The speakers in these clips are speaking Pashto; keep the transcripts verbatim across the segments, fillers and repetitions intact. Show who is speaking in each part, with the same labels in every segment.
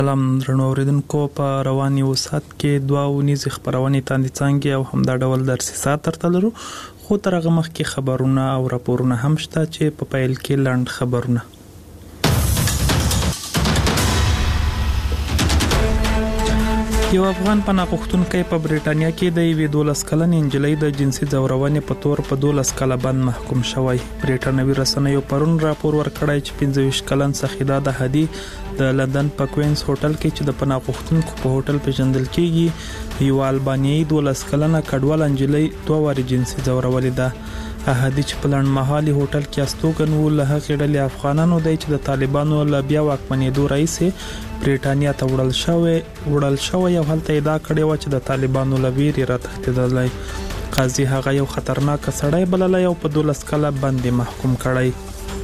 Speaker 1: سلام درنو اوریدونکو، په روان یو ساعت کې دوه ونیزې خبرونه تاندې څنګه او همدا ډول درسي ساعت ترته لرو، خو تر هغه مخکې خبرونه او راپورونه هم شته چې په پیل کې لاند خبرونه. یو افغان پناه غوښتونکی په بریټانیا کې د یوې دولس کلنې نجلۍ د جنسي ځورونې په تور په دولس کاله بند محکوم شوی. بریټانوي رسنیو پرون راپور ورکړی چې پنځه ویشت کلن سخیدا د هدي د لندن په کوینز هوټل کې چې د پناه غوښتونکو په هوټل پیژندل کیږي، یو البانیایي دولس کلنه کډوال نجلۍ دوه واري جنسي ځورولې ده. هدي چې په لنډمهالي هوټل کې استوګن و، له هغې ډلې افغانانو دی چې د طالبانو له بیا واکمنېدو راهیسې بریټانیا ته وړل شوی وړل شوی او هلته ادعا کړې وه چې د طالبانو له ویرې راتښتېدلی. قاضي هغه یو خطرناک سړی بللی او په دولس کاله بند محکوم کړی.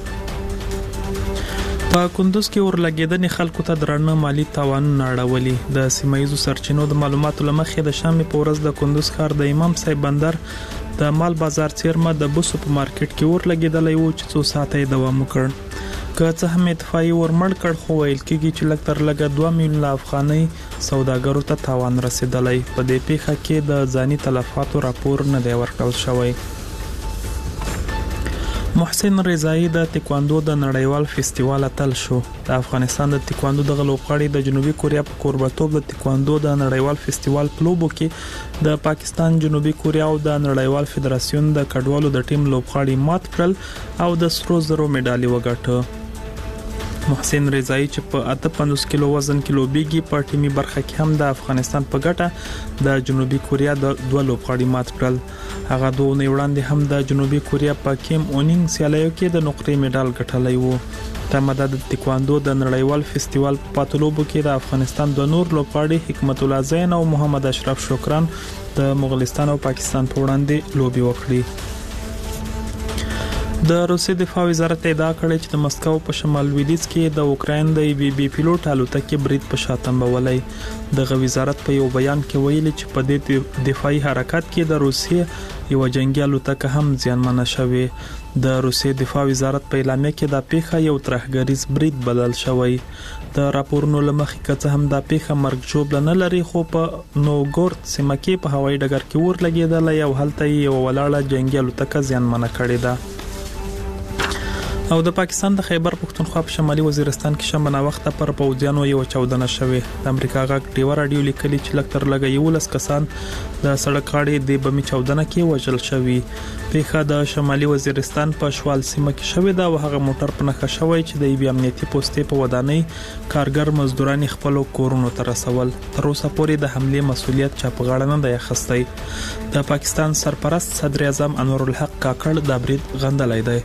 Speaker 1: په کندوز کې اورلګیدنې خلکو ته درانه مالی تاوانونه اړولي. د سیمایي سرچینو د معلوماتو لمخې د شنبې په ورځ د کندوز ښار د امام صاحب بندر د مال بازار څیرمه د بوسو په مارکیټ کې اورلګیدلی و چې څو ساعته یې دوام وکړ. که څه هم اتفاقي ورمړ کړ، خو ویل کېږي چې لږ تر لږه دوه میلیونه افغانۍ سوداګرو ته تاوان رسیدلی. په دې پیښه کې د ځاني تلفاتو راپور نه دی ورکړل شوی. محسن رضایی د تکواندو د نړیوال فستیوال اتل شو. د افغانستان د تکواندو د لوبغاړي د جنوبي کوریا په کوربتوب د تکواندو د نړیوال فستیوال په لوبو کې د پاکستان، جنوبي کوریا او د نړیوال فدراسیون د کډوالو د ټیم لوبغاړي مات کړل او د سرو زرو مډالي وګټه. محسن رضایی چې په اته پنځوس کیلو وزن کې لوبېږي، په ټیمي برخه کې هم د افغانستان په ګټه د جنوبي کوریا د دوه لوبغاړي مات کړل. هغه دوه اونۍ وړاندې هم د جنوبي کوریا په کیم اونینګ سیالیو کې د نقرې مډال ګټلی و. تماده د تکواندو د نړیوال فستیوال په پاتلوبو کې د افغانستان د نور لوبغاړي حکمت الله زین او محمد اشرف شکران د مغولستان او پاکستان په وړاندې لوبي وکړي. د روسي دفاع وزارت ادعا کړې چې د مسکو په شمال لویدیځ کې د اوکراین د بي بي پیلوټ الوتکې برید په شاتم بولای. دغه وزارت په یو بیان کې ویلي چې په دې دفاعي حرکت کې د روسیې یو جنگي الوتکه هم زیانمنه شوې. د روسي دفاع وزارت په اعلامیه کې دا پیښه یو ترهګریز برید بلل شوی. د راپورونو لمخې که څه هم دا پیښه مرګ ژوبله نه لري، خو په نوګورد سیمه کې په هوایي ډګر کې ورلګېدلی او هلته یو ولاړه جنگي الوتکه زیانمنه کړې ده. او د پاکستان د خیبر پښتونخوا په شمالي وزیرستان کې شنبه ناوخته پر پوځیانو یو چاودنه شوې. د امریکا غاک ډیو راډیو لیکلي چې لږ تر لږه یولس کسان د سړک غاړې د بمي چاودنه کې وژل شوي. پیښه د شمالي وزیرستان په شوال سیمه کې شوې ده او هغه موټر په نښه شوی چې د یوې امنیتي پوستې په ودانۍ کارګر مزدوران خپل کورونو ته رسول. تر اوسه پورې د حملې مسؤلیت چا په غاړه نه دی اخیستی. د پاکستان سرپرست صدر اعظم انور الحق کاکړ دا برید غندلی دی.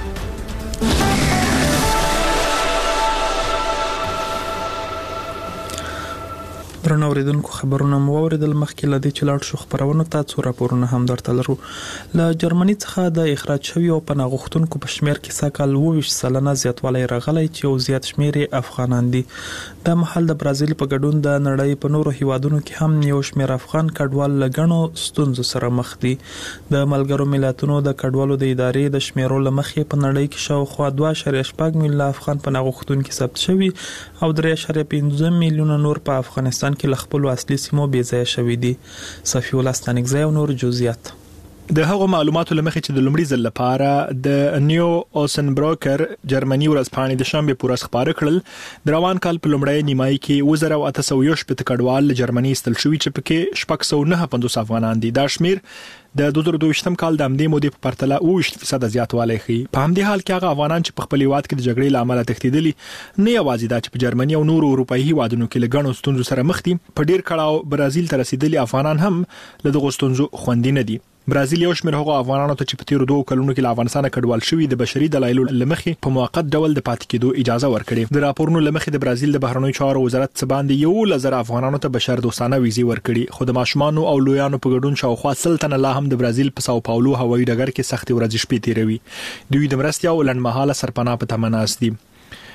Speaker 1: درنو اوریدونکو، خبرونه مو اوریدل. مخکې له دې چې لاړ شو خبرونو ته څو راپورونه هم درته لرو. له جرمني څخه د اخراج شوي او پناه غوښتونکو په شمیر کې سږ کال اووه ویشت سلنه زیاتوالی راغلی چې یو زیات شمیر یې افغانان دي. دا مهال د برازیل په ګډون د نړۍ په نورو هیوادونو کې هم یو شمیر افغان کډوال له ګڼو ستونزو سره مخ دي. د ملګرو ملتونو د کډوالو د ادارې د شمیرو له مخې په نړۍ کې شاوخوا دوه اعشاریه شپږ میلیونه افغان پناه غوښتونکي ثبت شوي او درې اعشاریه پنځه میلیونه نور په افغانستان کې له خپلو اصلي سیمو بې ځایه شوي دي. صفي الله ستانکزی او نور جزئیات.
Speaker 2: د هغو معلوماتو لمخې چې د لومړي ځل لپاره د نیو اوسنبروکر جرمني ورځپاڼې د شنبې په ورځ خبره کړل، د روان کال په لومړۍ نیمایي کې اووه زره اته سوه یو شپېته کډوال له جرمني ایستل شوي چې پکې شپږ سوه نهه پنځوس افغانان دي. دا شمیر د دوه زره دوه ویشتم کال د همدې مودې په پرتله اووه ویشت فیصد زیاتوالی ښیي. په همدې حال کې هغه افغانان چې په خپل هیواد کې د جګړې له امله تښتېدلي، نه یوازې دا چې په جرمني او نورو اروپایي هیوادونو کې له ګڼو ستونزو سره مخ دي، په ډیر کړاو برازیل ته رسیدلي افغانان هم له دغو ستونزو خوندي نه دي. برازیل یو شمېر هغو افغانانو ته چې په تیرو دوه کلونو کې له افغانستانه کډوال شوي د بشري دلایلو له مخې په موقت ډول د پاتې کېدو اجازه ورکړې. د راپورونو له مخې د برازیل د بهرنیو چارو وزارت څه باندې یولس زره افغانانو ته بشر دوستانه ویزې ورکړي، خو د ماشومانو او لویانو په ګډون شاوخوا سل تنه لا هم د برازیل په ساو پاولو هوایي ډګر کې سختې ورځې شپې تیروي. دوی د مرستې او لنډمهاله سرپناه په تمه ناست دي.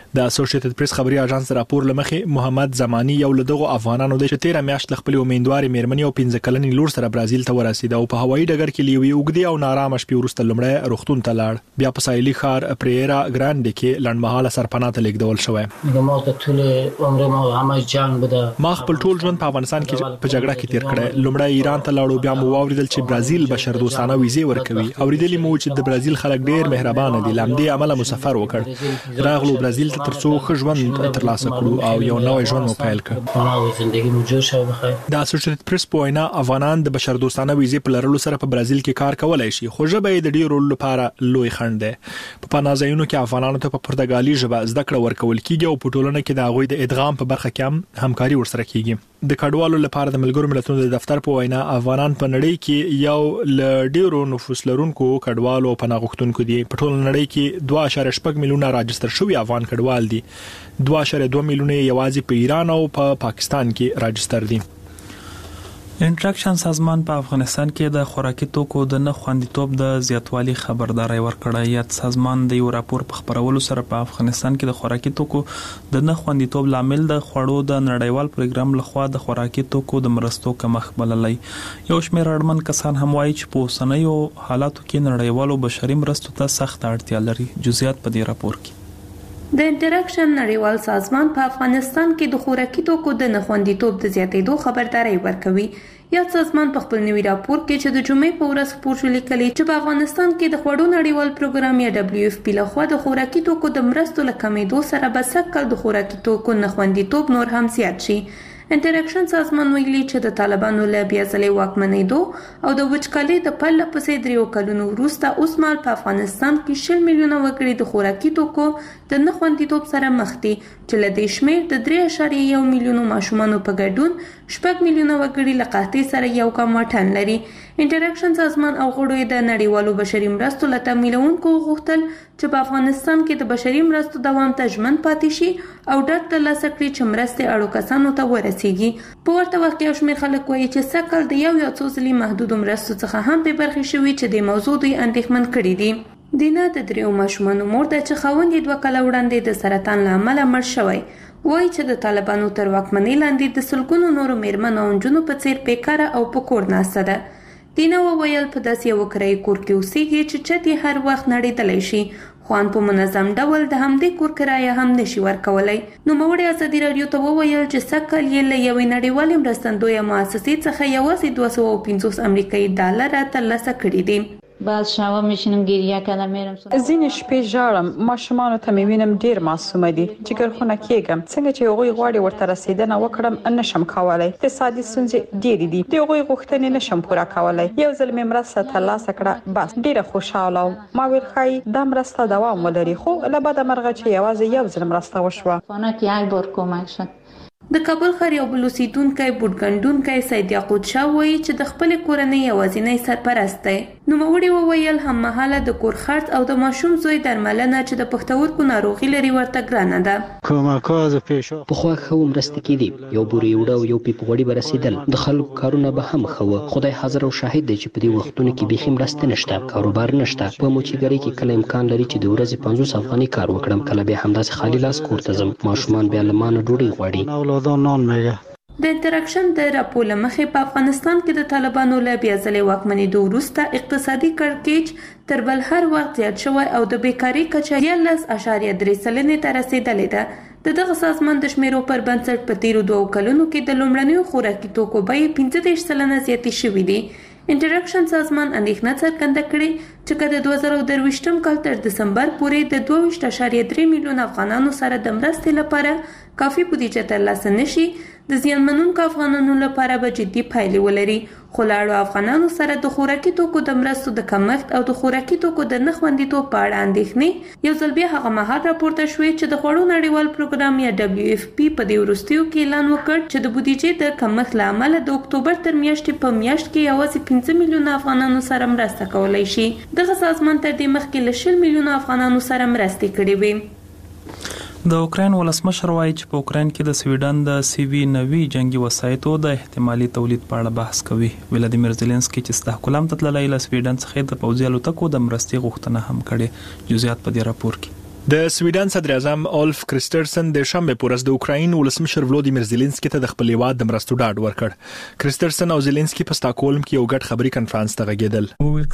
Speaker 2: د اسوسییټډ پریس خبري اژانس راپور لمخې محمد زمانی یو لدغه افغانانو د تیر میاشت خپل امیدواري میرمنې او پنځه کلنې لور سره برازیل ته ورسید او په هوایي ډګر کې لیوي وګړي او نارامه شپې وروسته لمړی روغتون ته لاړ. بیا په ساحلي ښار پریرا ګراند کې لړمحاله سرپناه ته لیږدول شوی.
Speaker 3: ما د ټول عمر ما همه جنگ بوده.
Speaker 2: ما خپل ټول ژوند په افغانستان کې په جګړه کې تیر کړی. لمړی ایران ته لاړو، بیا مو واوریدل چې برازیل بشردوستانه ویزه ورکوي. اوریدلی مو چې د برازیل خلک ډیر مهربان دي. لامدې عمله مو سفر وکړ. راغلو برازیل ته ترڅو ښه ژوند ترلاسه کړو او یو نوی ژوند مو پیل کړ.
Speaker 3: زندگی مو جوړ شو بخیر.
Speaker 2: د اسوسییټډ پریس په وینا افغانان د بشردوستانه ویزې په لرلو سره په برازیل کې کار کولای شي، خو ژبه یې د ډیرو لپاره لوی خنډ ده. په پناهځایونو کې افغانانو ته په پرتګالي ژبه زده کړه ورکول کیږي او په ټولنه کې د هغوی د ادغام په برخه کې هم همکاري ورسره کیږي. د کډوالو لپاره د ملګرو ملتونو د دفتر په وینا افغانان په نړۍ کې یو ل ډیرو نفوس لرونکو کډوالو او پناه غوښتونکو دي. په ټول نړۍ کې دوه اعشاریه شپږ میلیونه راجستر شوي افغان کډوال دي. دوه اعشاریه دوه میلیونه یوازې په ایران او په پا پاکستان کې راجستر دي.
Speaker 1: انټراکشن سازمان په افغانستان کې د خوراکي توکو د نه خوندیتوب د زیاتوالي خبرداري ورکړه. یا سازمان د یو راپور په خبرولو سره په افغانستان کې د خوراکي توکو د نه خوندیتوب لامل د خوړو د نړیوال پروګرام لخوا د خوراکي توکو د مرستو کمښت بللی. یو شمېر اړمن کسان هم وایي چې په اوسنیو حالاتو کې نړیوالو بشري مرستو ته سخت اړتیا لري. جزئیات په دې راپور کې.
Speaker 4: د انټراکشن نړیوال سازمان په افغانستان کې د خوراکي توکو د نه خوندیتوب د زیاتېدو خبرداري ورکوي. یا سازمان په خپل نوي راپور کې چې د جمعې په ورځ خپور شو لیکلي چې په افغانستان کې د خوړو نړیوال پروګرام یا دبليو اف پی لخوا د خوراکي توکو د مرستو له کمېدو سره به سږکال د خوراکي توکو نه خوندیتوب نور هم زیات شي. انټراکشن سازمان ویلي چې د طالبانو له بیا ځلې واکمنېدو او د وچکالۍ د پرله پسې دریو کلونو وروسته اوس مهال په افغانستان کې شل میلیونه وګړي د خوراکي توکو د نه خوندیتوب سره مخ دي، چې له دې شمېر د درې اعشاریه یو میلیونو ماشومانو په ګډون شپږ میلیونه وګړي له قحطۍ سره یو کم واټن لري. انټراکشن سازمان او غړو د نړیوالو بشري مرستو له تمویلونکو غوښتل چې په افغانستان کې د بشري مرستو دوام ته ژمن پاتې شي او ډاډ ترلاسه کړي چې مرستې اړو کسانو ته ورسیږي. په ورته وخت کې یو شمېر خلک وایي چې سږکال د یو یا څو ځلې محدودو مرستو څخه هم بې برخې شوي چې د موضوع دوی اندېښمن کړي دي. دینا د دریو ماشومانو مور ده چې خاوند یې دوه کاله وړاندې د سرطان له امله مړ شوی. وایي چې د طالبانو تر واکمنۍ لاندې د سلګونو نورو میرمنو او نجونو په څیر بیکاره او په کور ناسته ده. دینا وویل په داسې یو کرایي کور کې اوسېږي چې چت یې هر وخت نړېدلی شي، خو ان په منظم ډول د همدې کور کرایه هم نشي ورکولی. نوموړې ازادي راډیو ته وویل چې سږکال یې له یوې نړیوالې مرستندویه مؤسسې څخه یوازې دوه سوه او پنځوس امریکایي ډالره ترلاسه کړي دي.
Speaker 5: بعد شبا میشینم گریه کردم میرم
Speaker 6: ځینې شپې ژاړم، ماشومانو ته مې وینم ډیر معصومه دي. جګرخونه کېږم، څنګه چې هغوی غواړي ورته رسیدنه وکړم نشم کولی. اقتصادي ستونزې ډېرې دي، د هغوی غوښتنې نشم پوره کولی. یو ځل مې مرسته ترلاسه کړه، بس ډیره خوشحاله وم. ما ویل ښایي دا مرسته دوام ولري، خو له بده مرغه چې یوازې یو ځل مرسته وشوه.
Speaker 5: خانه که یک بار کمک شد.
Speaker 4: د کابل ښار یو بل اوسیدونکی بوډګنډونکی سید یعقوب شاه وایي چې د خپلې کورنۍ یوازینی سرپرست دی. نوموړي وویل هممهاله د کور خرڅ او د ماشوم زوی درملنه چې د پښتورګو ناروغي لري ورته ګرانه ده.
Speaker 7: پخوا ښه مرستې کېدې، یو بورې اوړه او یو پیپ غوړي به رسېدل، د خلکو کارونه به هم ښه وه. خدای حاضر او شاهد دی چې په دې وختونو کې بیخي مرستې نشته، کاروبار نشته. په موچیګرۍ کې کله امکان لري چې د ورځې پنځوس افغانۍ کار وکړم، کله بیا همداسې خالي لاس کور ته ځم. ماشومان بیا له ما نه ډوډۍ غواړي.
Speaker 4: د انټراکشن د راپور له مخې په افغانستان کې د طالبانو له بیا ځلې واکمنېدو وروسته اقتصادي کړکېچ تر بل هر وخت زیات شوی او د بیکارۍ کچه یازده اعشاریه درې سلنې ته رسېدلې ده. د دغه سازمان د شمیرو پر بنسټ په تیرو دوو کلونو کې د لومړنیو خوراکي توکو بیې پنځه دېرش سلنه زیاتې شوي دي. انټراکشن سازمان اندېښنه څرګنده کړې چې که د دوه زره درویشتم کال تر دسمبر پورې د دوه ویشت اعشاریه درې میلیون افغانانو سره د مرستې لپاره کافي بودیجه ترلاسه نشي، د زیانمنونکو افغانانو لپاره به جدي پایلې ولري. خو له اړو افغانانو سره د خوراکي توکو د مرستو د کمښت او د خوراکي توکو د نه خوندیتوب په اړه اندېښنې یو ځل بیا هغه مهال راپورته شوې چې د خوړو نړیوال پروګرام یا دبليو اف پی په دې وروستیو کې اعلان وکړ چې د بودیجې د کمښت له امله د اکتوبر تر میاشتې په میاشت کې یوازې پنځه میلیونه افغانانو سره مرسته کولی شي. دغه سازمان تر دې مخکې له شل میلیونه افغانانو سره مرستې کړې وې.
Speaker 1: د اوکراین ولسمشر وایي چې په اوکراین کې د سویډن د سی وي نوي جنگي وسایطو د احتمالي تولید په اړه بحث کوي. ولادیمیر زيلنسکي چې استحکام ته تللی له سویډن څخه د پوځي الوتکو د مرستې غوښتنه هم کړې. جزئیات په دې راپور کې.
Speaker 2: د سویډن صدر اعظم اولف کریسترسن د شنبه په ورځ د اوکراین ولسمشر ولودیمیر زيلنسکي ته د خپل هیواد د مرستو ډاډ ورکړ. کریسترسن او زيلنسکي په سټاکهولم کې یو ګډ خبري کنفرانس ته غږیدل.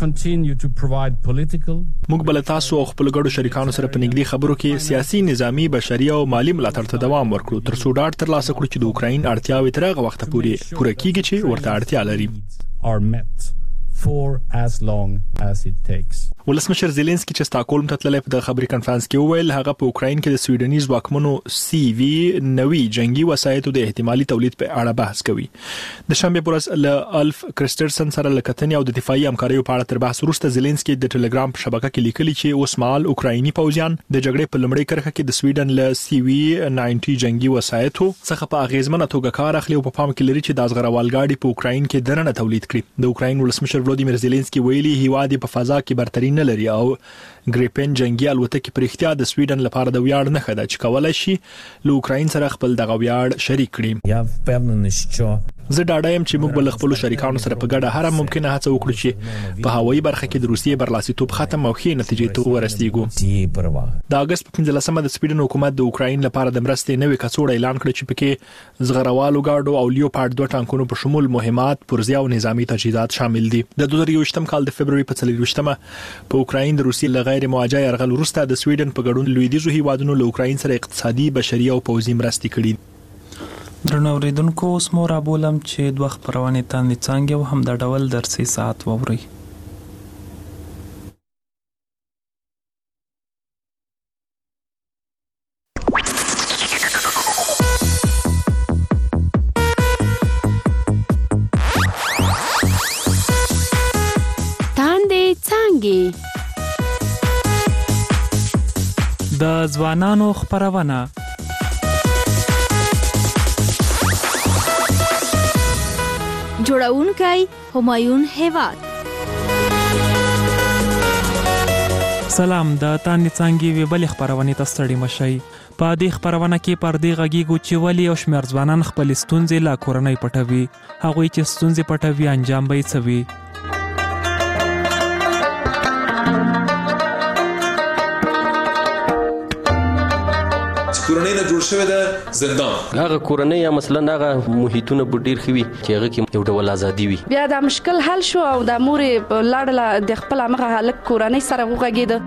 Speaker 2: موږ بل تاسو او خپل ګډو شریکانو سره په نږدې خبرو کې سیاسي، نظامی، بشري او مالی ملاتړ ته دوام ورکړو تر څو ډاډ ترلاسه کړو چې د اوکراین اړتیاوې تر هغه وخته پورې پوره کیږي چې ورته اړتیا لري.
Speaker 8: for as long as it takes.
Speaker 2: ولسمشر زيلنسکي چې سټاکهولم ته تللی په د خبري کنفرانس کې وویل هغه په اوکراین کې د سویډني ځواکمنو سی وی نوي جنگي وسایطو د احتمالي تولید په اړه بحث کوي. د شنبه په ورځ له الف کریسترسن سره لکتنې او د دفاعي همکاریو په اړه تر بحث وروسته زيلنسکي د ټلګرام په شبکه کې لیکلي چې اوس مهال اوکرایني پوځیان د جګړې په لومړۍ کرښه کې د سویډن له سی وی نوي جنگي وسایطو څخه په اغیزمنه توګه کار اخلي او په پام کې لري چې د ازغروالګاډي په اوکراین کې درنه تولید کړي. د اوکراین ولسمشر ولودیمیر زيلنسکي ویلي هیواد په فضا کې برتري نه لري او ګریپن جنگي الوتکې پر اختیار د سویډن لپاره د ویاړ نه خده چې کولای شي له اوکراین سره خپل د ویاړ شریک کړي.
Speaker 8: Я впевнений, що
Speaker 2: زه ډاډه یم چې موږ بل خپل شریکانو سره په ګډه هر ممکنه هڅه وکړو چې په هوایي برخه کې د روسیې برلاسیتوب ختم او ښې نتیجې ته ورسیږو. د اگست په پنځلسمه د سویډن حکومت د اوکراین لپاره د مرستې نوې کڅوړه اعلان کړ چې پکې زغروالو ګاډو او لیوپارډ دوه ټانکونو په شمول مهمات، پرزې او نظامی تجهیزات شامل دي. د دوه زره یوویشتم کال د فبرवरी په څلورویشتمه په اوکراین د روسیې له غیر مواجه یرغل وروسته د سویډن په ګډون لویدیځو هیوادونو له اوکراین سره اقتصادي، بشري او پوځي مرستې کړې.
Speaker 1: درنو اوریدونکو اوس مو رابولم چې دوه خبرونه تاندې څنګه او هم د ډول درسي ساعت ووري.
Speaker 9: تاندې څنګه
Speaker 1: د ځوانانو خبرونه
Speaker 9: جوړونکی همایون هیواد.
Speaker 1: سلام، د تاندې څنګه وی بل خبرونه ته ستړي مشي. په دې خبرونه کې پر دې غږیږو چې ولی او شمیر ځوانان خپل ستونزې لا کورنۍ پټوي. هغه چې ستونزې پټوي انجام به یې څوي.
Speaker 10: کورنۍ نه جوړ شوی د زندان
Speaker 7: هغه کورنۍ یا مثلا هغه محیطونه ډیر خوي چې هغه کې یو ډول ازادي وي.
Speaker 11: بیا دا مشکل حل شو او د مورې لاړه د خپل هغه هلک کورنۍ سره وغږیده.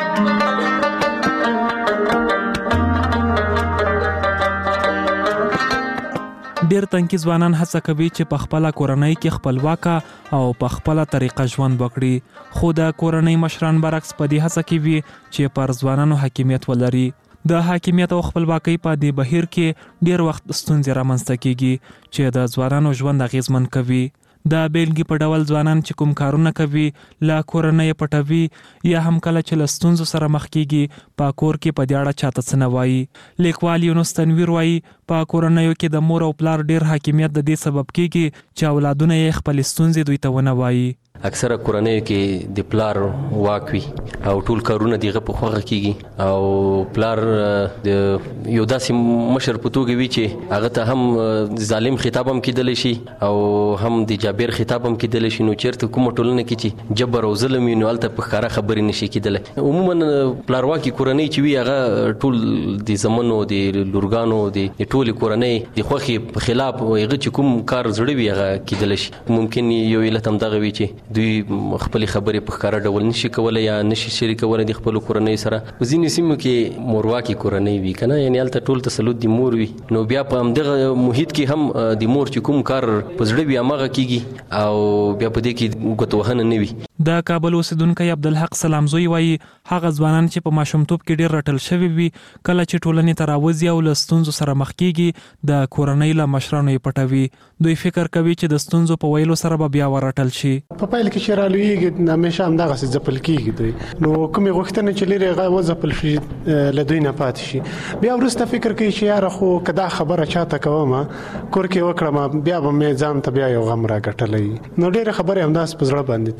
Speaker 1: ډیر تنکي ځوانان هڅه کوي چې په خپل کورنۍ کې خپلواک او په خپل طریقه ژوند وکړي، خو د کورنۍ مشران برعکس په دې هڅه کوي چې پر ځوانانو حاکمیت ولري. د حاکمیت او خپلواکۍ په دې بهیر کې ډیر وخت ستونزې رامنځته کیږي چې د ځوانانو ژوند اغیزمن کوي. د بیلګې په ډول ځوانان چې کوم کارونه کوي لا کورنۍ پټوي یا هم کله چې له ستونزو سره مخ کیږي په کور کې په دې اړه چاته څه نه وایي. لیکوال یونس تنویر وایي په کورنیو کې د مور او پلار ډیر حاکمیت د دې سبب کیږي چې اولادونه یې خپل ستونزې دوی ته ونه وایي.
Speaker 7: اکثره کورنۍ کې د پلار واک وي او ټول کارونه دغه په خوغه کیږي او پلار د یو داسې مشر په توګه وي چې هغه ته هم ظالم خطاب هم کېدلی شي او هم د جابر خطاب هم کېدلی شي. نو چیرته کومه ټولنه کې چې جبر او ظلم وي نو هلته په ښکاره خبرې نشي کېدلی. عموما پلارواکي کورنۍ چې وي هغه ټول د زمنو د لورګانو د ټولې کورنۍ د خوښې په خلاف هغه چې کوم کار زړه وي هغه کېدلی شي. ممکن یو علت هم دغه وي چې دوی خپل خبرې په ښکاره ډول نشي کولای یا نشي شریکولای د خپل کورنۍ سره. ځینې سیمو کې مورواکي کورنۍ وي کنه، یعنی هلته ټول تسلط د مور وي نو بیا په همدغه محیط کې هم د مور چې کوم کار په زړه وي هماغه کیږي او بیا په دې کې ګوتوهنه نه وي.
Speaker 1: د کابل اوسیدونکو عبدالحق سلامزوی وایي هغه ځوانان چې په ماشومتوب کې ډیر رټل شوی وي کله چې ټولنې ته راوځي او له ستونزو سره مخ کیږي د کورنۍ له مشرانو یې پټوي. دوی فکر کوي چې د ستونزو په ویلو سره به بیا ورټل شي.
Speaker 12: په پایله کې چې رالویږي همیشه همدغسې ځپل کیږي دوی، نو کومې غوښتنې چې لري هغه وځپل شي له دوی نه پاتې شي. بیا وروسته فکر کوي چې یاره خو که دا خبره چاته کوم کور کې وکړم بیا به مې ځان ته بیا یو غم راګټلی. نو ډېرې خبرې همداسې په زړه باندې تېروي.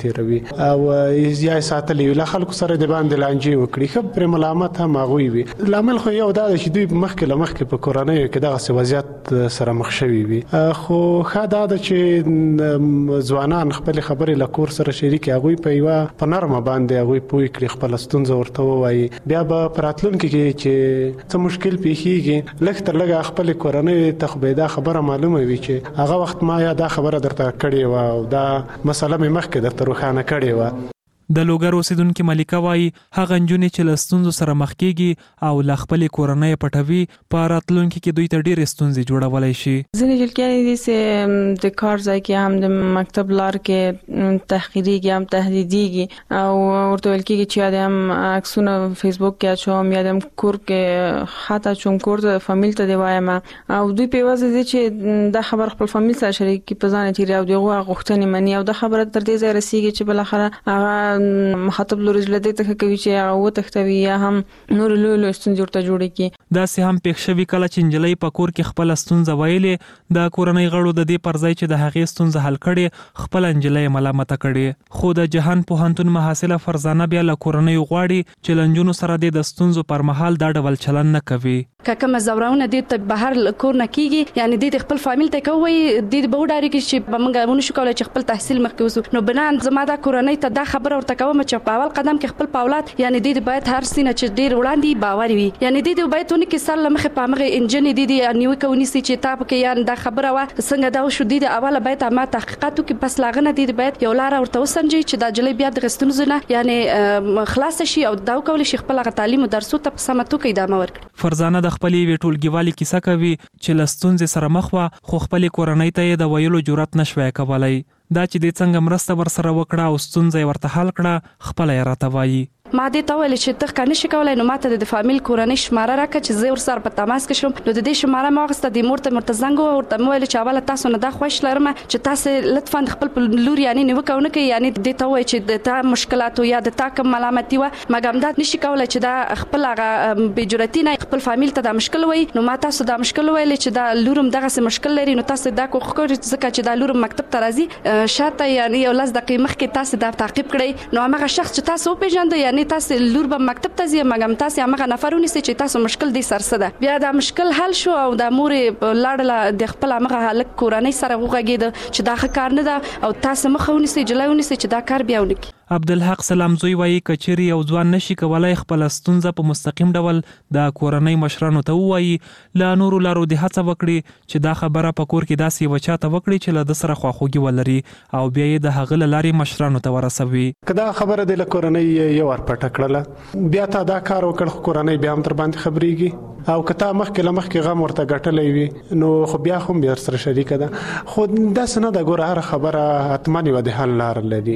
Speaker 12: او یا ساتلې له خلکو سره د باندې لانجې وکړي خو پر ملامت هم هغه وي لامل خو یو دا چې دوی مخکې لمخکې په کورنۍ کې دغه وضعیت سره مخ شوي وي خو خا دا چې ځوانان خپل خبرې له کور سره شریک هغه په یو په نرمه باندې هغه پوي کړی خپل ستونزه ورته وایي بیا به پراتلونکو کې چې څه مشکل پیښیږي لکه تر لږه خپل کورنۍ ته خو به دا خبره معلومه وي چې هغه وخت ما یا دا خبره درته کړې و او دا مسله مې مخکې درته روښانه کړې و
Speaker 1: د لوګر اوسیدونکو ملکه وایي هغه نجونې چې له ستونزو سره مخ کېږي او له خپلې کورنۍ پټوي په راتلونکي کې دوی ته ډېرې ستونزې جوړولی شي
Speaker 13: ځینې جلکیانې دي چې د کار ځای کې هم د مکتب لار کې تحقیریږي هم تهدیدیږي او ورته ویل کېږي چې یا د هم عکسونه فیسبوک کې اچوم یا د هم کور کې خط اچوم کور ته فامیل ته دی وایم او دوی په واسه دي چې دا خبر خپل فامیل سره شریک په ځان تیری او دغه غوښتنې مني او دا خبره تر دې ځای رسیږي چې بل اخر هغه مخاطب لوري لدې ته کوي چې هغه وتښتوي یا هم نور له له ستونزې ورته جوړې کی
Speaker 1: دا سه هم پېښ شوی کله چې انجلۍ په کور کې خپل ستونزه ویلې د کورنۍ غړو د دې پرځای چې د هغې ستونزه حل کړي خپل انجلۍ ملامت کړي خو د جهان پوهنتون محصله فرزانه بیا له کورنۍ غواړي چې لنجونو سره د ستونزو پر مهال دا ډول چلن نه کوي
Speaker 11: ککه مزورونه د ته بهر کور نه کیږي یعنی د خپل فامیل ته کوي د بوډاري کې چې بمنګ ونه شو کولای چې خپل تحصیل مخکې وسو نو بنان زما د کورنۍ ته دا خبر ورته کوم چې په اول قدم کې خپل پاولات یعنی د باید هر سینه چې ډیر وړاندې باور وي یعنی د باید ونه کې سره مخه په مغه انجن دي دي نیو کوي چې تاب کې یان دا خبره وا څنګه دا شو د اوله باید ما تحقیقاتو کې پس لاغنه دي باید یو لار ورته وسنجي چې دا جلې بیا د غستونزونه یعنی خلاص شي او دا کول شي خپل تعلیم او درسو ته سمتو کې ادامه ورکړي
Speaker 1: فرزانه د خپلې ویټولګي والی کیسه کوي چې لستونځ سره مخ وا خو خپل کورنۍ ته د ویلو جرأت نشوي کولای دا چې د څنګه مرسته ور سره وکړه او ستونزې ورته حل کړه خپل یې راته وایي
Speaker 11: ما دې ته ویل چې ته کنه شي کولای نو ماته د فامیل کورنۍ شماره راکړه چې زه ور سره په تماس کې شم نو د دې شماره ما غسته د مورته مرتزنګ او ورته ویل چې اوله تاسو نه دا خوښ لرم چې تاسو لطفا خپل لور یعنی نو کوونه کې یعنی دې ته وای چې د تا مشکلات یا د تا کوم ملامتي و مګم دا نشي کولای چې دا خپل هغه بجرتی نه خپل فامیل ته دا مشکل وای نو ما تاسو دا مشکل ویل چې دا لورم دغه څه مشکل لري نو تاسو دا کو خو ځکه چې دا لورم مکتب ته راځي شاته یعنی یو لاس دقیقې مخکې تاسو دا تعقیب کړئ نو هغه شخص چې تاسو پیژند یعنی تاسو لور مکتب ته ځي مګم تاسو هغه نفرونه چې تاسو مشکل دي سرسده بیا دا مشکل حل شو او د مور لاړه د خپل هغه حالت کورنۍ سره وغږید چې دا کار نه ده او تاسو مخاوني سي جلایونی سي چې دا کار بیا ونکي
Speaker 1: عبدالحق سلام زوی وایي کچيري او ځوان نشي کولای خپل ستونزه په مستقیم ډول د کورنۍ مشرانو ته وایي لا نور لارو د هڅه وکړي چې دا خبره په کور کې داسې وچاته وکړي چې له سره خواخوږي ولري او بیا یې د هغه لاري مشرانو ته ورسوي
Speaker 12: کدا خبره د کورنۍ یو ور پټ کړله بیا تا دا کار وکړ کورنۍ بیا هم تر باندې خبريږي او کته مخکې لمخکې غم ورته غټلې وي نو خو بیا هم بیا سره شریک ده خو دا سند د ګور هر خبره اتمنې و د حل لار لري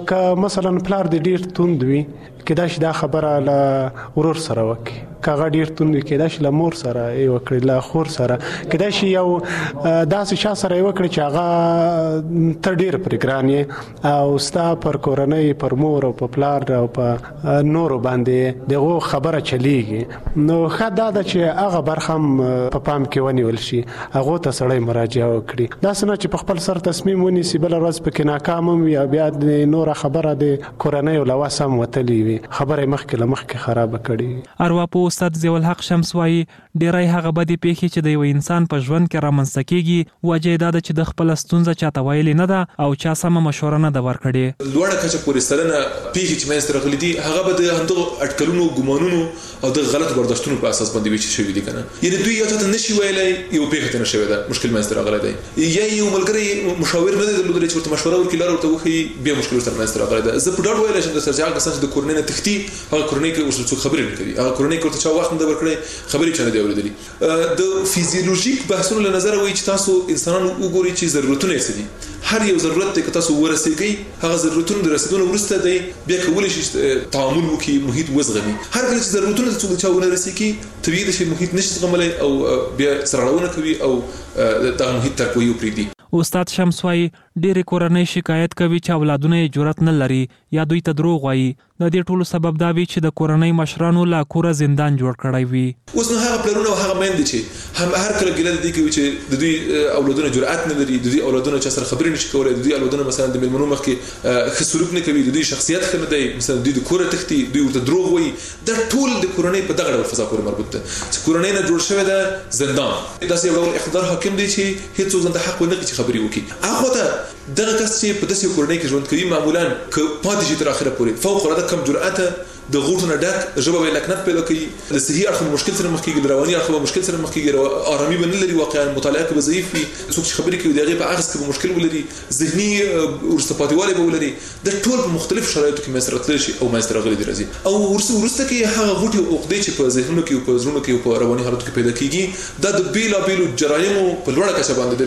Speaker 12: ک مثلا پلار د ډیر توند وي کدا چې دا خبره له ورور سره وکي کاغه ډیر توند وي کدا چې له مور سره ای وکړي له خور سره کدا چې یو داسې شا سره وکړي چې هغه تر ډیر پرګرانی او ستا پر کورنۍ پر مور او په پلار او په نور باندې دغه خبره چلیږي نو خدا د چې هغه برخم په پام کې ونیول شي هغه ته سړی مراجعه وکړي دا څنګه چې په خپل سر تصمیم ونیسي بل ورځ پکې ناکام وي بیا د نور خبره د کورنۍ او لواسم وتلی وي خبره مخکې لمخکې خراب کړي
Speaker 1: ارواپو استاد ضیاء الحق شمس وایي ډیرای هغه بدی پیښې چې د یو انسان په ژوند کې رامنځته کیږي وجه دا ده چې د خپل ستونزه چاته ویلې نه ده او چا سم مشوره نه ده ورکړې
Speaker 10: لوړه کچه پورې سرنه پیښې چې مې سره غلي دي هغه به د همدغه اټکلونو ګمانونو او د غلط برداشتونو په اساس باندې وچ شوی دي کنه یعنی دوی یو ته نشي ویلای یو پیښه ته نشي ویلای مشکل مې سره غلي دی یا یو ملګری مشاور نه دی درلودل چې ورته مشوره ورکړي لار ورته وخی به مشکل سره مې سره غلي دی زه په ډول ویل شم د سرجال کسان د کورنۍ نه تختی هغه کورنۍ کې ورسره خبرې نه کوي هغه کورنۍ کې ورته چا وخت نه ورکړي خبرې چا نه دی اورېدلې د فیزیولوژیک بحثونو له نظر وایي چې تاسو انسانانو وګورئ چې ضرورتونه یې څه دي هر یو ضرورت ته تاسو ورسېږئ هغه ضرورتونه د رسیدو وروسته دی بیا کولای شي تعامل وکړي محیط وزغمي هر کله چې ضرورتونه څه چا ونه رسېږي طبيعي د شي محیط نشي زغملای او بیا سرغړونه کوي او د محیط تر کوي پریدي
Speaker 1: استاد شمس وایي ډېر کورنۍ شکایت کوي چې اولادونه یې جرأت نه لري یا دوی ته دروغ وایي د دې ټولو سبب دا وی چې د کورنۍ مشرانو لا کوره زندان جوړ کړی وي.
Speaker 10: اوس نو هغه پلرونه او هغه میندې چې هم هر کله ګیله دي کوي چې د دوی اولادونه جرأت نه لري، د دوی اولادونه چې سره خبرې نشي کولای، د دوی اولادونه مثلا د ملمنو مخ کې ښه سلوک نه کوي، د دوی شخصیت ښه نه دی، مثلا دوی د کوره تختی، دوی ورته دروغ وایي. دا ټول د کورنۍ په دغه ډول فضا پورې مربوط ده چې کورنۍ نه جوړ شوی ده زندان. داسې یو ډول اقتدار حاکم دی چې هیڅوک ځان ته حق ونه لري چې خبرې وکړي. هغه ته دغه کس چې په داسې کورنۍ کې ژوند کوي معمولا که پاتې شي تر اخره پورې فوق العاده کم جرأت د غوټو نه ډک ژبه به لکنت پیدا کوي، د صحي اړخ مشکل سره مخ کېږي، د رواني اړخ مشکل سره مخ کېږي، آرامي به نه لري، واقعا مطالعه کې به ضعیف وي، څوک چې خبرې کوي د هغې په اخذ کې به مشکل ولري، ذهني وروسته پاتې والی به ولري. د ټول په مختلفو شرایطو کې منځته راتللی شي او منځته راغلی دي راځي. او وروسته کې هغه غوټې او عقدې چې په ذهنونو کې او په زړونو کې او په رواني حالاتو کې پیدا کېږي دا د بېلابېلو جرایمو په لوړه کچه باندې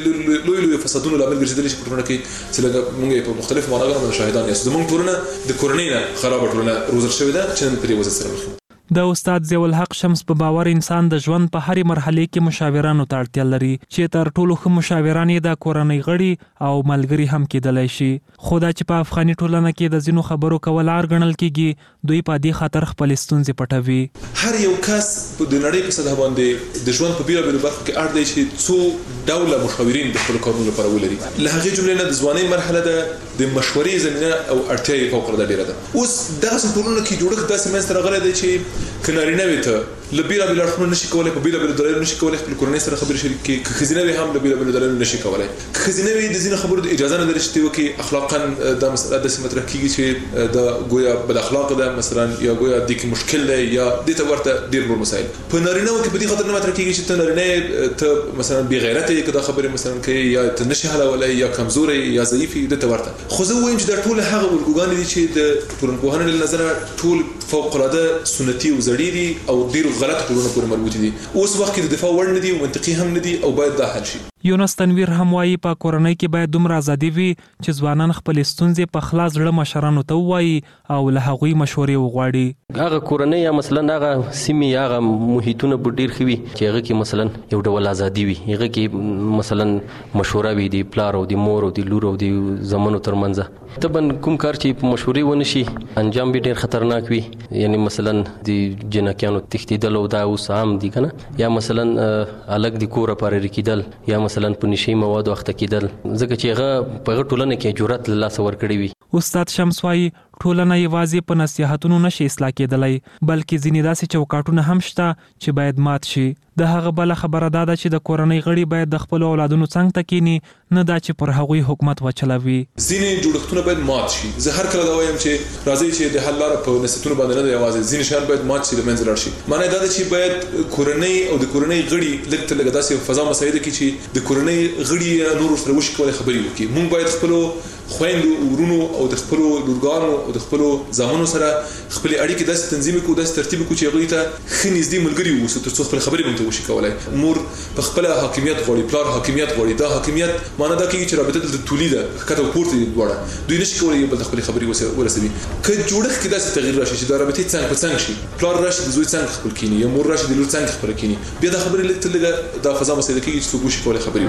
Speaker 10: د لویو لویو فسادونو لامل ګرځېدلی شي په ټولنه کې چې لکه موږ یې په مختلفو معناګانو باندې شاهدان یاست. زموږ ټولنه د کورنۍ نه خرابه ټولنه روزل شوې ده چې نن پرې وضعیت سره مخ.
Speaker 1: د استاد ضیاء الحق شمس په باور انسان د ژوند په هرې مرحله کې مشاورانو ته اړتیا لري چې تر ټولو ښه مشاوران یې د کورنۍ غړي او ملګري هم کېدلی شي. خو دا چې په افغاني ټولنه کې د ځینو خبرو کول عار ګڼل کېږي، دوی په دې خاطر خپلې ستونزې پټوي.
Speaker 10: هر یو کس د نړۍ په سطح باندې د ژوند په بېلابېلو برخو کې اړ دی چې څو ډوله مشاورین د خپلو کارونو لپاره ولري. له هغې جملې نه د ځوانۍ مرحله ده، د مشورې زمینه او اړتیا یې فوق العاده ډېره ده. اوس دغسې ټولنو کې جوړښت داسې منځته راغلی دی چې که نارینه وي ته له بېلابېلو اړخونو نشي کولی، په بېلابېلو دلایلو نشي کولی خپل کورنۍ سره خبرې شریک کړي. که ښځینه وي هم له بېلابېلو دلایلو نشي کولی. که ښځینه وي د ځینو خبرو د اجازه نه لري چې ته وکړي. اخلاقا دا مسله داسې مطرح کېږي چې دا ګویا بد اخلاقه ده مثلا، یا ګویا دې کې مشکل دی، یا دې ته ورته ډېر نور مسایل. په نارینهو کې په دې خاطر نه مطرح کېږي چې ته نارینه ته مثلا بېغیرته یې که دا خبرې مثلا کوي، یا ته نشي حلولی، یا کمزوری یا ضعیف یې، دې ته ورته. خو زه وایم چې دا ټول هغه الګوګانې دي چې د ټولنپوهنې له نظره ټول فوق العاده سنتي او زړې دي او ډېرو غلطو ټولنو پورې مربوطې دي. اوس وخت کې د دفاع وړ نه دي او منطقي هم نه دي او باید دا حل شي.
Speaker 1: یونس تنویر هم وایي په کورنۍ کې باید دومره ازادي وي چې ځوانان خپلې ستونزې په خلاص زړه مشرانو ته ووایي او له هغوی مشورې وغواړي.
Speaker 7: هغه کورنۍ یا مثلا هغه سیمې هغه محیطونه به ډېر ښه وي چې هغه کې مثلا یو ډول ازادي وي، هغه کې مثلا مشوره وي د پلار او د مور او د لور او د زامنو ترمنځ. طبعا کوم کار چې په مشورې ونه شي انجام به ډېر خطرناک وي، یعنی مثلا د جنکیانو تښتېدل او دا اوس عام دي که نه، یا مثلا الګ د کوره پارېرې کېدل، یا مثلا په نشي موادو اخته کېدل، ځکه چې هغه په هغه ټولنه کې جرأت له لاسه ورکړی وي.
Speaker 1: استاد شمس وایي ټولنه یوازې په نصیحتونو نشي اصلاح کېدلی، بلکې ځینې داسې چوکاټونه هم شته چې باید مات شي. د هغه بله خبره دا ده چې د کورنۍ غړي باید د خپلو اولادونو څنګ ته کینی، نه دا چې پر هغوی حکومت وچلوي.
Speaker 10: ځینې جوړښتونه باید مات شي. زه هر کله دا وایم چې راځئ چې د حل لاره په نصیحتونو باندې نه ده، یوازې ځینې شیان باید مات شي، له منځه لاړ شي. معنی دا ده چې باید کورنۍ او د کورنۍ غړي لږ تر لږه داسې فضا مساعده کړي چې د کورنۍ غړي نور ورسره وشي کولی خبرې وکړي. موږ باید خپلو خویندو ورونو او د خپلو لورګانو او د خپلو زامنو سره خپلې اړیکې داسې تنظیم کړو، داسې ترتیب کړو چې هغوی ته ښه نږدې ملګري واوسو تر څو خپلې خبرې موږ ته وشي کولی. مور په خپله حاکمیت غواړي، پلار حاکمیت غواړي. دا حاکمیت معنا دا کېږي چې رابطه دلته طولي ده، ښکته او پورته دي دواړه، دوی نشي کولی یو بل ته خپلې خبرې ورسوي. که جوړښت کې داسې تغییر راشي چې دا رابطې څنګ په څنګ شي، پلار راشي د زوی څنګ خپل کیني، یا مور راشي د لور څنګ خپل کیني، بیا دا خبرې لږ تر لږه دا فضا مساعده کېږي چې څوک وشي کولی خبرې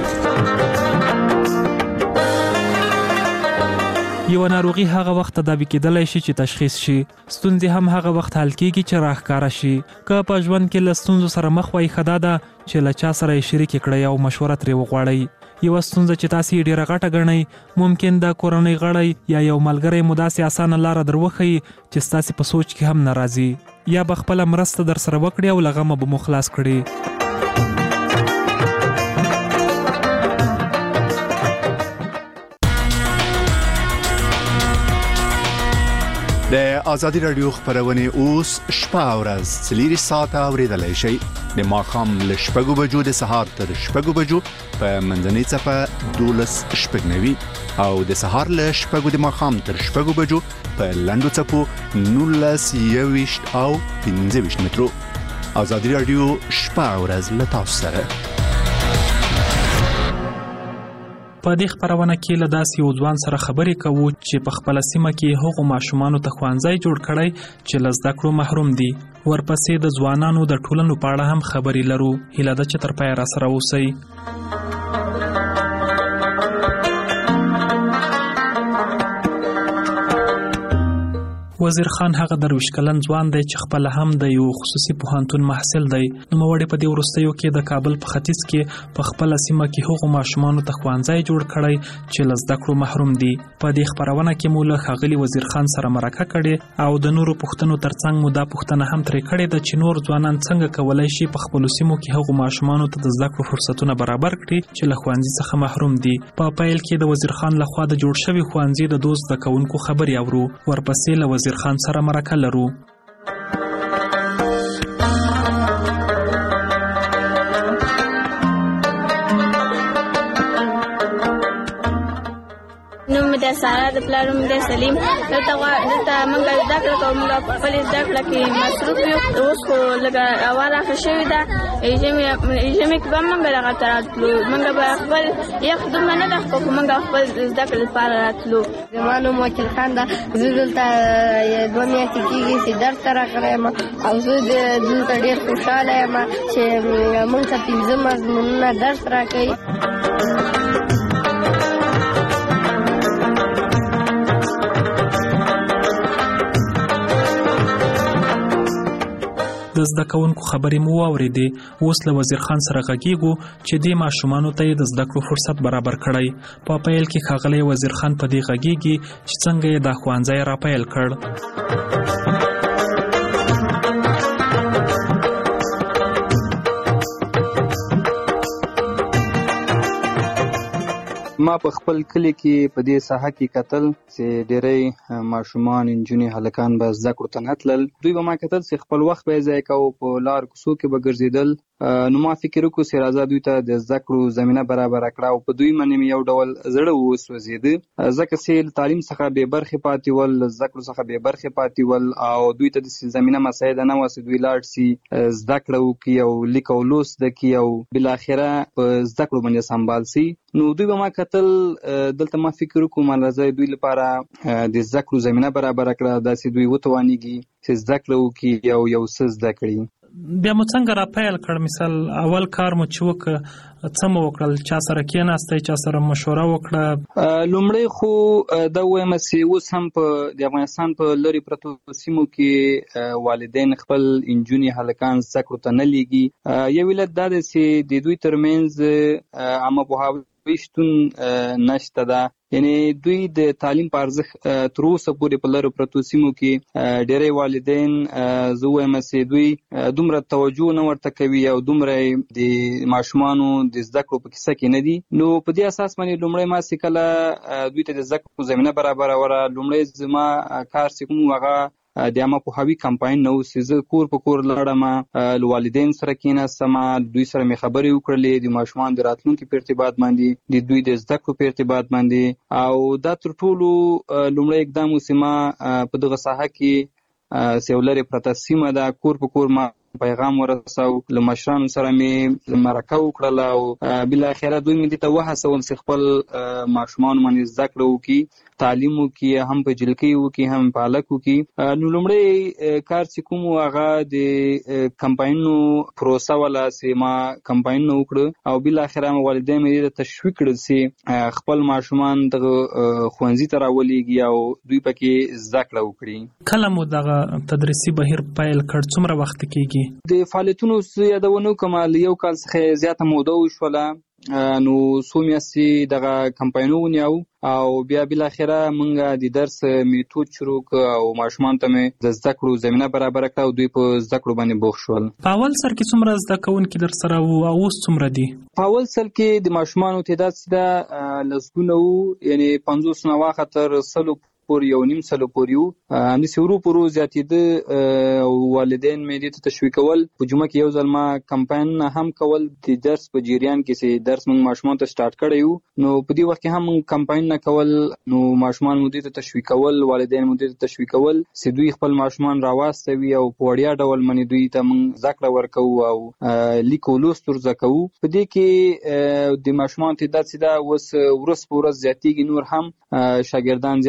Speaker 10: وکړي.
Speaker 1: یو ناروغي هغه وخت تداوي کېدلی شي چې تشخیص شي، ستونزې هم هغه وخت حل کېږي چې راښکاره شي. که په ژوند کې له ستونزو سره مخ وئ، ښه دا ده چې له چا سره یې شریکې کړئ او مشوره ترې وغواړئ. یوه ستونزه چې تاسې یې ډېره غټه ګڼئ، ممکن د کورنۍ غړی یا یو ملګری مو داسې اسانه لاره در وښیي چې ستاسې په سوچ کې هم نه راځي، یا به خپله مرسته در سره وکړي او له غمه به مو خلاص کړي.
Speaker 14: د آزادي رادیو خبرونه اوس شپه او ورځ څلور ساعته اوریدلای شئ. د ماښام له شپږو بجو د سهار تر شپږو بجو په منځنۍ څپه دولس شپږ نوي او د سهار له شپږو د ماښام تر شپږو بجو په لنډو څپو نولس یوویشت او پنځه ویشت مترو. آزادي رادیو شپه او ورځ له تاسو سره.
Speaker 1: په دې خبرونه کې له داسې یو ځوان سره خبرې کوو چې په خپله سیمه کې هغو ماشومانو ته ښوونځی جوړ کړی چې له زده کړو محروم دي. ورپسې د ځوانانو د ټولنو په اړه هم خبرې لرو. هیله ده چې تر پایه راسره اوسئ. وزیر خان هغه درویش کلن ځوان دی چې خپل هم د یو خصوصي پوهنتون محصل دی. نوموړی په دې وروستیو کې د کابل په ختیځ کې په خپل سیمه کې هغو ماشومانو ته ښوونځی جوړ کړی چې له زده کړو محروم دي. په دې خبرونه کې مو له ښاغلي وزیر خان سره مرکه کړې او د نورو پوښتنو ترڅنګ مو دا پوښتنه هم ترې کړې ده چې نور ځوانان څنګه کولی شي په خپلو سیمو کې هغو ماشومانو ته د زده کړو فرصتونه برابر کړي چې له ښوونځي څخه محروم دي. په پیل کې د وزیر خان لخوا د جوړ شوي ښوونځي د دوست زده کوونکو خبرې اورو. ورپسې له وزیر خان سره مرکه لرو.
Speaker 15: د سارا د پلار نوم دی سلیم. دلته دلته موږ زده کړه کوو، موږ په خپلې زده کړه کې مصروف یو. اوس خو لږه هوا راښه شوې ده، ژمي کې به موږ دغه ته راتلو. موږ به خپل یخ دومره نه ده خو موږ خپل زده کړې لپاره راتلو.
Speaker 16: زما نوم وکیل خان ده. زه دلته دوه میاشتې کېږي چې درس ته راغلی یم او زه دلته ډېر خوشحاله یم چې موږ ته پنځه مضمونونه درس راکوي.
Speaker 1: د زده کوونکو خبرې مو واورېدې. اوس له وزیر خان سره غږیږو چې دې ماشومانو ته یې د زده کړو فرصت برابر کړی. په پیل کې ښاغلی وزیر خان په دې غږیږي چې څنګه یې دا ښوونځی را پیل کړ.
Speaker 17: ما په خپل کلی کې په دې ساحه کې کتل چې ډېری ماشومان انجونې هلکان به زده کړو ته نه تلل. دوی به ما کتل چې خپل وخت به یې ضایع کوو، په لار کوڅو کې به ګرځېدل. نو ما فکر وکړو چې راځه دوی ته د زده کړو زمینه برابره کړه او په دوی باندې مې یو ډول زړه وسوځېده، ځکه چې له تعلیم څخه بې برخې پاتې ول، له زده کړو څخه بې برخې پاتې ول او دوی ته داسې زمینه مساعده نه وه چې دوی لاړ شي زده کړه وکړي او لیک او لوست زده کړي او بالاخره په زده کړو باندې سمبال شي. نو دوی به ما کتل، دلته ما فکر وکړو ما راځي دوی لپاره د زده کړو زمینه برابره کړه، داسې دوی وتوانېږي چې زده کړه وکړي او یو څه زده کړي.
Speaker 1: بیا مو څنګه را پیل کړ؟ مثال اول کار مو چې وکړ څه مو وکړل؟ چا سره کېناستئ؟ چا سره مشوره وکړه؟
Speaker 17: لومړی خو دا ووایم چې اوس هم په د افغانستان په لرې پرتو سیمو کې والدین خپل انجونې هلکان زده کړو ته نه لیږي. یو علت دا دی چې د دوی ترمنځ عامه پوهاوی شتون نشته ده، یعنی دوی د تعلیم په ارزښت تر اوسه پورې په لرو پرتو سیمو کې ډېری والدین زه وایم چې دوی دومره توجه نه ورته کوي او دومره د ماشومانو د زده کړو په کیسه کې نه دي. نو په دې اساس باندې لومړی ما چې کله دوی ته د زده کړو زمینه برابروله، لومړی زما کار چې کوم هغه د عامه پوهاوي کمپاین نه و چې زه کور په کور لاړم، له والدین سره کېناستم، دوی سره مې خبرې وکړلې د ماشومان د راتلونکي په ارتباط باندې، د دوی د زده کړو په ارتباط باندې. او دا تر ټولو لومړی اقدام و چې ما په دغه ساحه کې چې یو لرې پرته سیمه ده، کور په کور ما پیغام ورساو، له مشرانو سره مې مرکه وکړله او بالاخره دوی مې دې ته وهڅول چې خپل ماشومان باندې زده کړه وکړي، تعلیم وکړي، هم په جلکۍ وکړي هم په هلک وکړي. نو لومړی کار چې کوم هغه د کمپاینونو پروسه وله چې ما کمپاینونه وکړه او بالاخره مې والدین مې دې ته تشویق کړل چې خپل ماشومان دغه ښوونځي ته راولېږي او دوی پکې زده کړه وکړي.
Speaker 1: کله مو دغه تدریسي بهیر پیل کړ؟ څومره وخت کېږي؟
Speaker 17: د فعالیتونو یادونه وکړم، له یو کال څخه زیاته موده وشوله. نو څو میاشتې دغه کمپاینونه ونیو او بیا بالاخره موږ د درس میتود شروع کړ او ماشومان ته مې د زده کړو زمینه برابره کړه او دوی په زده کړو باندې بوخت شول.
Speaker 1: په اول سر کې څومره زده کوونکي در سره وو او اوس څومره دي؟
Speaker 17: په اول سر کې د ماشومانو تعداد چې ده لسګونه وو، یعنی پنځوس نه واخه تر سلو پورې یو نیم سلو پورې وو. همداسې ورو په ورو زیاتېده او والدین مې دې ته تشویقول. په جمعه کې یو ځل ما کمپاین هم کول د درس په جریان کې چې درس موږ ماشومان ته سټارټ کړی وو، نو په دې وخت کې هم کمپاین نه کول، نو ماشومان مو دې ته تشویقول، والدین مو دې ته تشویقول چې دوی خپل ماشومان راواستوي او په وړیا ډول باندې دوی ته موږ زده کړه ورکوو او لیک او لوست ور زده کوو. په دې کې د ماشومان تعداد چې ده اوس ورځ په ورځ زیاتېږي، نور هم شاګردان زیات علاقه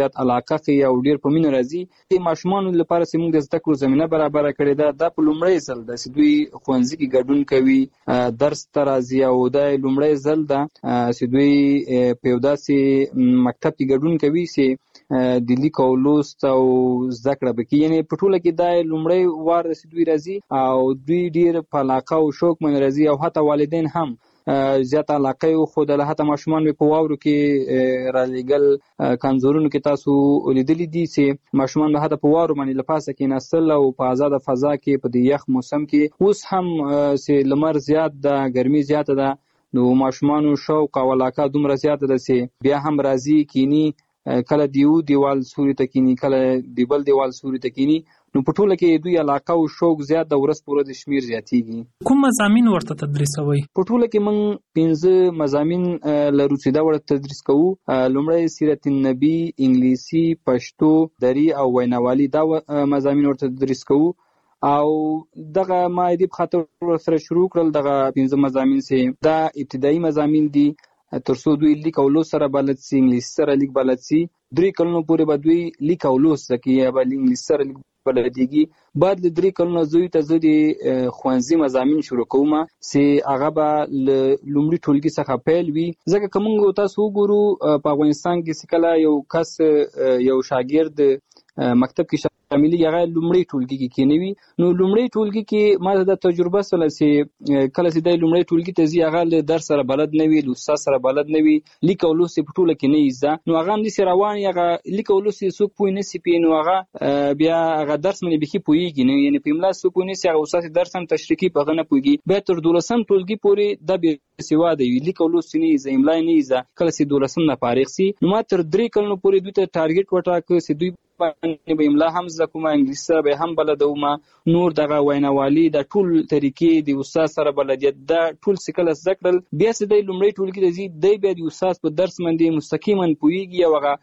Speaker 17: علاقه کوي او ډیر په مینه راځي. د ماشومان لپاره چې موږ د زده کړو زمينه برابر کړې ده، دا په لومړی ځل ده چې دوی ښوونځي کې ګډون کوي، درس ته راځي او دا لومړی ځل ده چې دوی په یو داسې مکتب کې ګډون کوي چې د لیک او لوست او زده کړه به کوي. یعنی په ټوله کې دا لومړی وار ده چې دوی راځي او دوی ډیر په علاقه او شوق من راځي او حتی والدین هم زیات علاقه یو خو د حتی ماشومان په واورو کې را لېګل کانزورونو کې تاسو ولیدلې دي چې ماشومان به حتی په واورو باندې لپاسه کې نستل او په آزاد فضا کې په د یخ موسم کې اوس هم چې لمر زیات ده، ګرمي زیاته ده، نو ماشومان شوق او علاقه دومره زیاته ده چې بیا هم راځي کینی، کله دیو دیوال سوري ته کینی، کله دی بل دیوال سوري ته کینی. نو په ټوله کې دوی علاقه او شوق زیات د ورځ پوره د شمیر زیاتیږي.
Speaker 1: کوم مضامین ورته تدریسوي؟
Speaker 17: په ټوله کې موږ پنځه مضامین لرو چې دا ورته تدریس کوو. لومړی سیرت النبی، انګلیسي، پښتو، دری او ویناوالي، دا مضامین ورته تدریس کوو. او دغه ما دې په خاطر سره شروع کړل دغه پنځه مضامین چې دا ابتدایي مضامین دي ترڅو دوی لیک او لوست سره بلد سي، انګلیسي سره لیک بلد سي. درې کلونو پورې به دوی لیک او لوست زده کوي یا به انګلیسي سره لیک بلدیږي. بعد له درې کلونو زوی ته زه د ښوونځي مضامین شروع کوم چې هغه به له لومړي ټولګي څخه پیل وي. ځکه که موږ تاسو وګورو په افغانستان کې چې کله یو کس یو شاګرد مکتب کې شاملي هغه لومړی ټولګي کې کېنوي، نو لومړی ټولګي کې ما د تجربه سره چې کله چې د لومړی ټولګي ته ځي هغه له درس سره بلد نه وي، له استاد سره بلد نه وي، لیک او لوست په ټوله کې نه زده، نو هغه هم داسې روان هغه لیک او لوست څوک پوه نه سي پی، نو هغه بیا هغه درس باندې بيخي پوهیږي نه، یعنی په املا څوک نه سي، هغه استاد درس هم تشریحي په غنه پوهیږي. بیا تر دولسم ټولګي پورې د به سواده وي، لیک او لوست نه زده، املا نه زده. کله چې دولسم نه فارغ سي نو ما تر درې کلونو پورې دوی ته ټارګټ وټاکه چې دوی باندې به املا هم زده کوم، انګلیسي سره به هم بلدوم، نور دغه ویناوالي د ټول طریقې د استاد سره بلدیت دا ټول سکل زده کړل. بیا چې د لومړی ټولګي د زی دی بیا د استاد په درس باندې مستقیما پوهیږي او هغه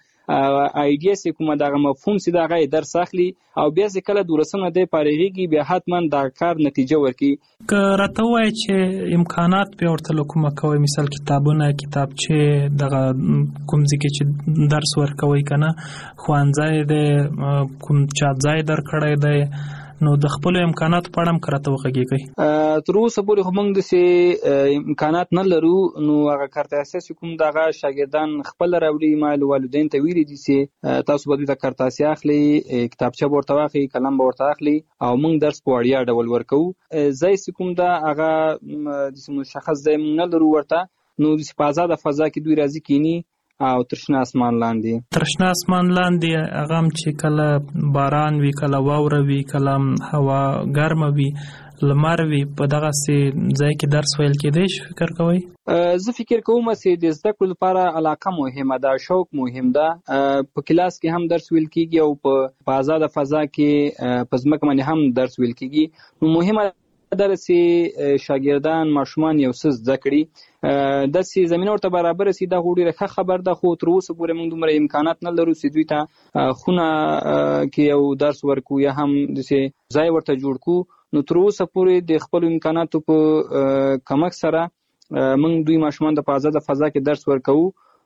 Speaker 17: ایډیا سې کومه دغه مفهوم سي دغه درس اخلي او بیا چې کله دورسمه دی فارغيږي بیا حتما د کار نتیجه ورکي.
Speaker 1: که راته وای چې امکانات په ورته کومه کوي، مثال کتابونه، کتابچه، دغه کوم ځکه چې درس ورکوي کنه، خوانځای دی، کوم چا ځای در کړی دی، نو د خپل امکانات په اړه کراته وغږیږي.
Speaker 17: تر اوسه پورې موږ د سي امکانات نه لرو، نو هغه کارت اساسي کوم دغه شاګردان خپل راوړي، مال والدین ته ویلي دي چې تاسو به د کارت اساسي اخلي، کتابچه ورته واخلي، قلم ورته اخلي او موږ درس په وړیا ډول ورکو. زای کوم دا هغه د مشخص ځای نه لرو ورته، نو د په آزاد فضا کې دوی راځي کینی او ترشنا اسمان لاندې
Speaker 1: ترشنا اسمان لاندې هغه چې کله باران وی، کله واوره وی، کله هوا ګرمه وی، لمر وی، په دغه سي ځای کې درس ویل کېدای شي. فکر کوئ؟
Speaker 17: زه فکر کوم چې د زده کړو لپاره علاقه مهمه ده، شوق مهم ده. په کلاس کې هم درس ویل کېږي او په آزاد فضا کې په ځمکه باندې هم درس ویل کېږي. نو مهمه ده چې شاګردان ماشومان یو څه زده کړي، د سي زمينه ورته برابر سي. دا غوډي رخه خبر ده، خو تر اوسه پورې موږ دومره امکانات نه لرو چې دوی ته خونه کې یو درس ورکو یا هم د سي ځای ورته جوړ کو. نو تر اوسه پورې د خپل امکاناتو په کمک سره موږ دوی ماشومان د آزاد فضا کې درس ورکو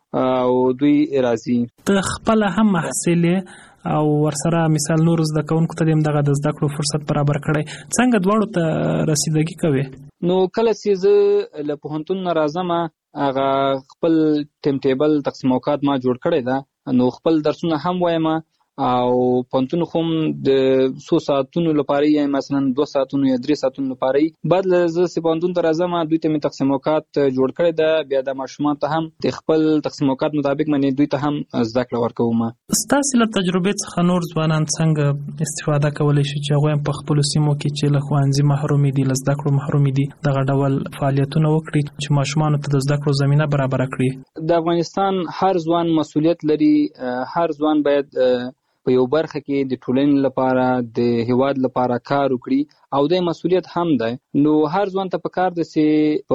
Speaker 17: او دوی راځي.
Speaker 1: ته خپل هم محصل او ورسره مثال نور زده کوونکو ته دغه د زده کړو فرصت برابر کړي، څنګه دواړو ته رسیدګي کوي؟
Speaker 17: نو کله چې زه له پوهنتون نه راځم هغه خپل ټیم ټیبل تقسیم اوقات ما جوړ کړی ده، نو خپل درسونه هم وایم او پوهنتون هم د څو ساعتونو لپاره یا مثلا دوه ساعتونو یا درې ساعتونو لپاره بعد زه چې پوهنتون ته راځم دوی ته مې تقسیم اوقات جوړ کړی ده. بیا د ماشومان ته هم د خپل تقسیم اوقات مطابق باندې دوی ته هم زده کړه ورکوم.
Speaker 1: ستاسو له تجربې څخه نور ځوانان څنګه استفاده کولی شي چې هغوی په خپلو سیمو کې چې له ښوونځي محروم دي، له زده کړو محروم دي، دغه ډول فعالیتونه وکړي چې ماشومانو ته د زده کړو زمینه برابره کړي؟
Speaker 17: د افغانستان هر ځوان مسؤلیت لري، هر ځوان باید په یو برخه کې د ټولنې لپاره د هیواد لپاره کار وکړي او د مسؤلیت هم ده. نو هر ځوان ته پکار ده چې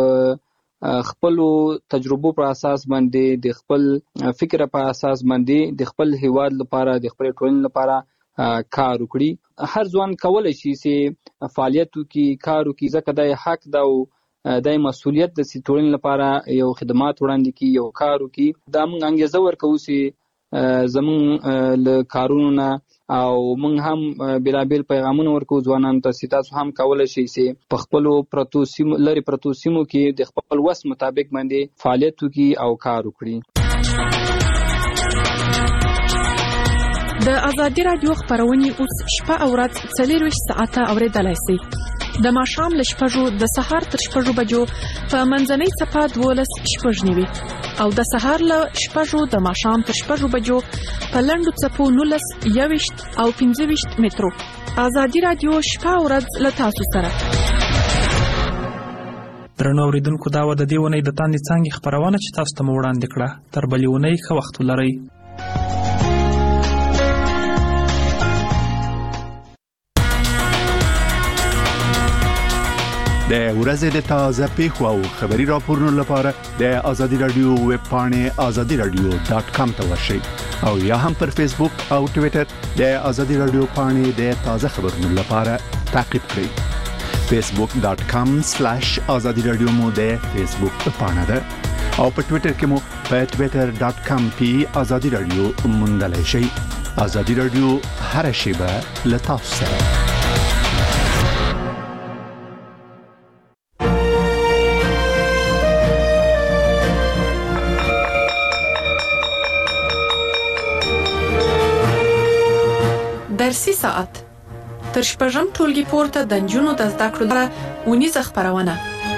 Speaker 17: په خپل تجربو پر اساس باندې، د خپل فکر په اساس باندې د خپل هیواد لپاره، د خپل ټولنې لپاره کار وکړي. هر ځوان کولای شي چې فعالیت وکړي، کار وکړي، ځکه د حق ده او د مسؤلیت د ټولنې لپاره یو خدمات وړاندې کړي، یو کار وکړي. دا موږ انګیزه ورکوو چې زمون له کارونو او موږ هم بلابل پیغامونه ورکو ځوانانو ته چې تاسو هم کولای شئ چې په خپلو پرتو سیمو لري پرتو سیمو کې د خپل وس مطابق باندې فعالیت وکړي او کار وکړي.
Speaker 18: د ازادي رادیو خبرونه اوس شپه او ورځ څلور ساعته اوریدلای شئ. د ماښام له شپږو د سهار تر شپږو بجو په منځنۍ څپه دولس شپږ نیوي او د سهار له شپږو د ماښام تر شپږو بجو په لنډو څپو نولس یويشت او پنځه ویشت مترو. ازادي رادیو شپه او ورځ له تاسو سره.
Speaker 1: درنو اوریدونکو دا و د دې ونې د تاندې څنګه خبرونه چې تاسو ته وړاندې کړه. تر بلې ونې ښه وخت ولرئ.
Speaker 14: د ورځې د تازه پیښو او خبري راپورونو لپاره د ازادي رادیو ویب پاڼه ازادي رادیو ډاټ کام ته ورشئ او یا هم پر فیسبوک او ټوئیټر د ازادي رادیو پاڼه د تازه خبرونو لپاره تعقیب کړئ. فیسبوک ډاټ کام سلیش ازادي رادیو مو د فیسبوک پاڼه ده او په ټوئیټر کې مو په ټوئیټر ډاټ کام پی ازادي رادیو موندلای شئ. ازادي رادیو هر شیبه له تاسو سره.
Speaker 18: درسي ساعت تر شپږم ټولګي پورته د نجونو د زده کړو لپاره ونیزه خبرونه.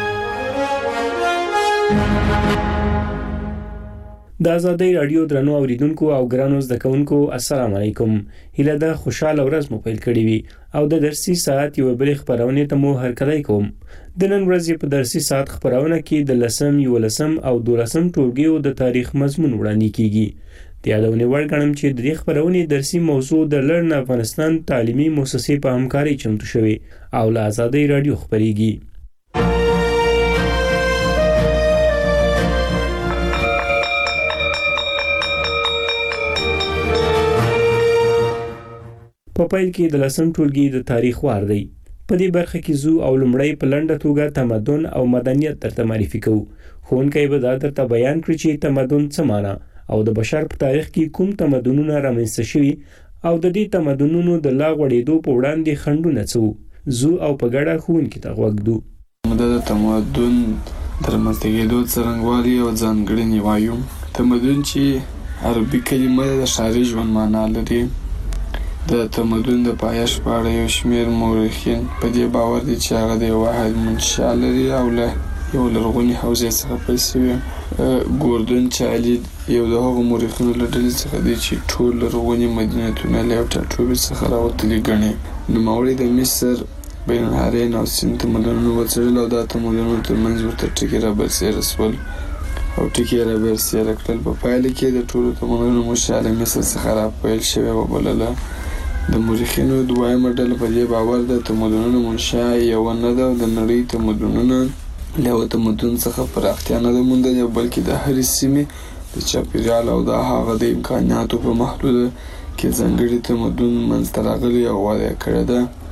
Speaker 19: د ازادي رادیو درنو اوریدونکو او ګرانو زده کوونکو السلام علیکم. هیله ده خوشاله ورځ مو پیل کړې وي او د درسي ساعت یو بل خبرونه ته مو هرکلی کوم. د نن ورځې په درسي ساعت خبرونه کې د لسم یولسم او دولسم ټولګیو د تاریخ مضمون وړاندې کیږي. د یادونې وړ ګڼم چې د دې خبرونې درسي موضوع د لرن افغانستان تعلیمي مؤسسې په همکاري چمتو شوی او له ازادي رادیو خبريږي. په پیل کې د لسم ټولګي د تاریخ وار دی. په دې برخه کې زو او لمړی په لنډه توګه تمدن او مدنیت درته معرفي کوو. ښوونکی به دا درته بیان کړي چې تمدن څه معنی او د بشر په تاریخ کې کوم تمدنونه رامنځته شوي او د دې تمدنونو د لا غوړېدو په وړاندې خنډونه څه زو او په ګډه ښوونکي ته غوږ ږدو.
Speaker 20: د تمدن د رامنځته کېدو څرنګوالي او ځانګړنې وایو. تمدن چې عربي کلمه د ښاري ژوند معنا لري. د تمدن د پایښت په اړه یو شمېر مورخین په دې باور دي چې هغه د یو واحد منشأ لري او له یو لرغوني حوزې څخه پیل شوی. ګوردن چالي یو د هغو مورخینو له ډلې څخه دی چې ټول لرغوني مدینتونه له یو ټاټوبي څخه راوتلي ګڼي. نوموړي د مصر، بین النهرین او سیند تمدنونه وڅېړل او دا تمدنونه ترمنځ ورته ټکي رابرسېره شول او ټکي یې رابرسېره کړل. په پایله کې د ټولو تمدنونو منشأ له مصر څخه راپیل شوې وبلله. د مورخینو دویمه ډله په دې باور ده تمدنونو منشأ یوه نه ده او د نړۍ تمدنونه له یوه تمدن څخه پراختیا نه ده موندلې او بلکې د هرې سیمې د چاپېریال او د هغه د امکاناتو په محدوده کې ځانګړي تمدن منځته راغلی او وده یې کړې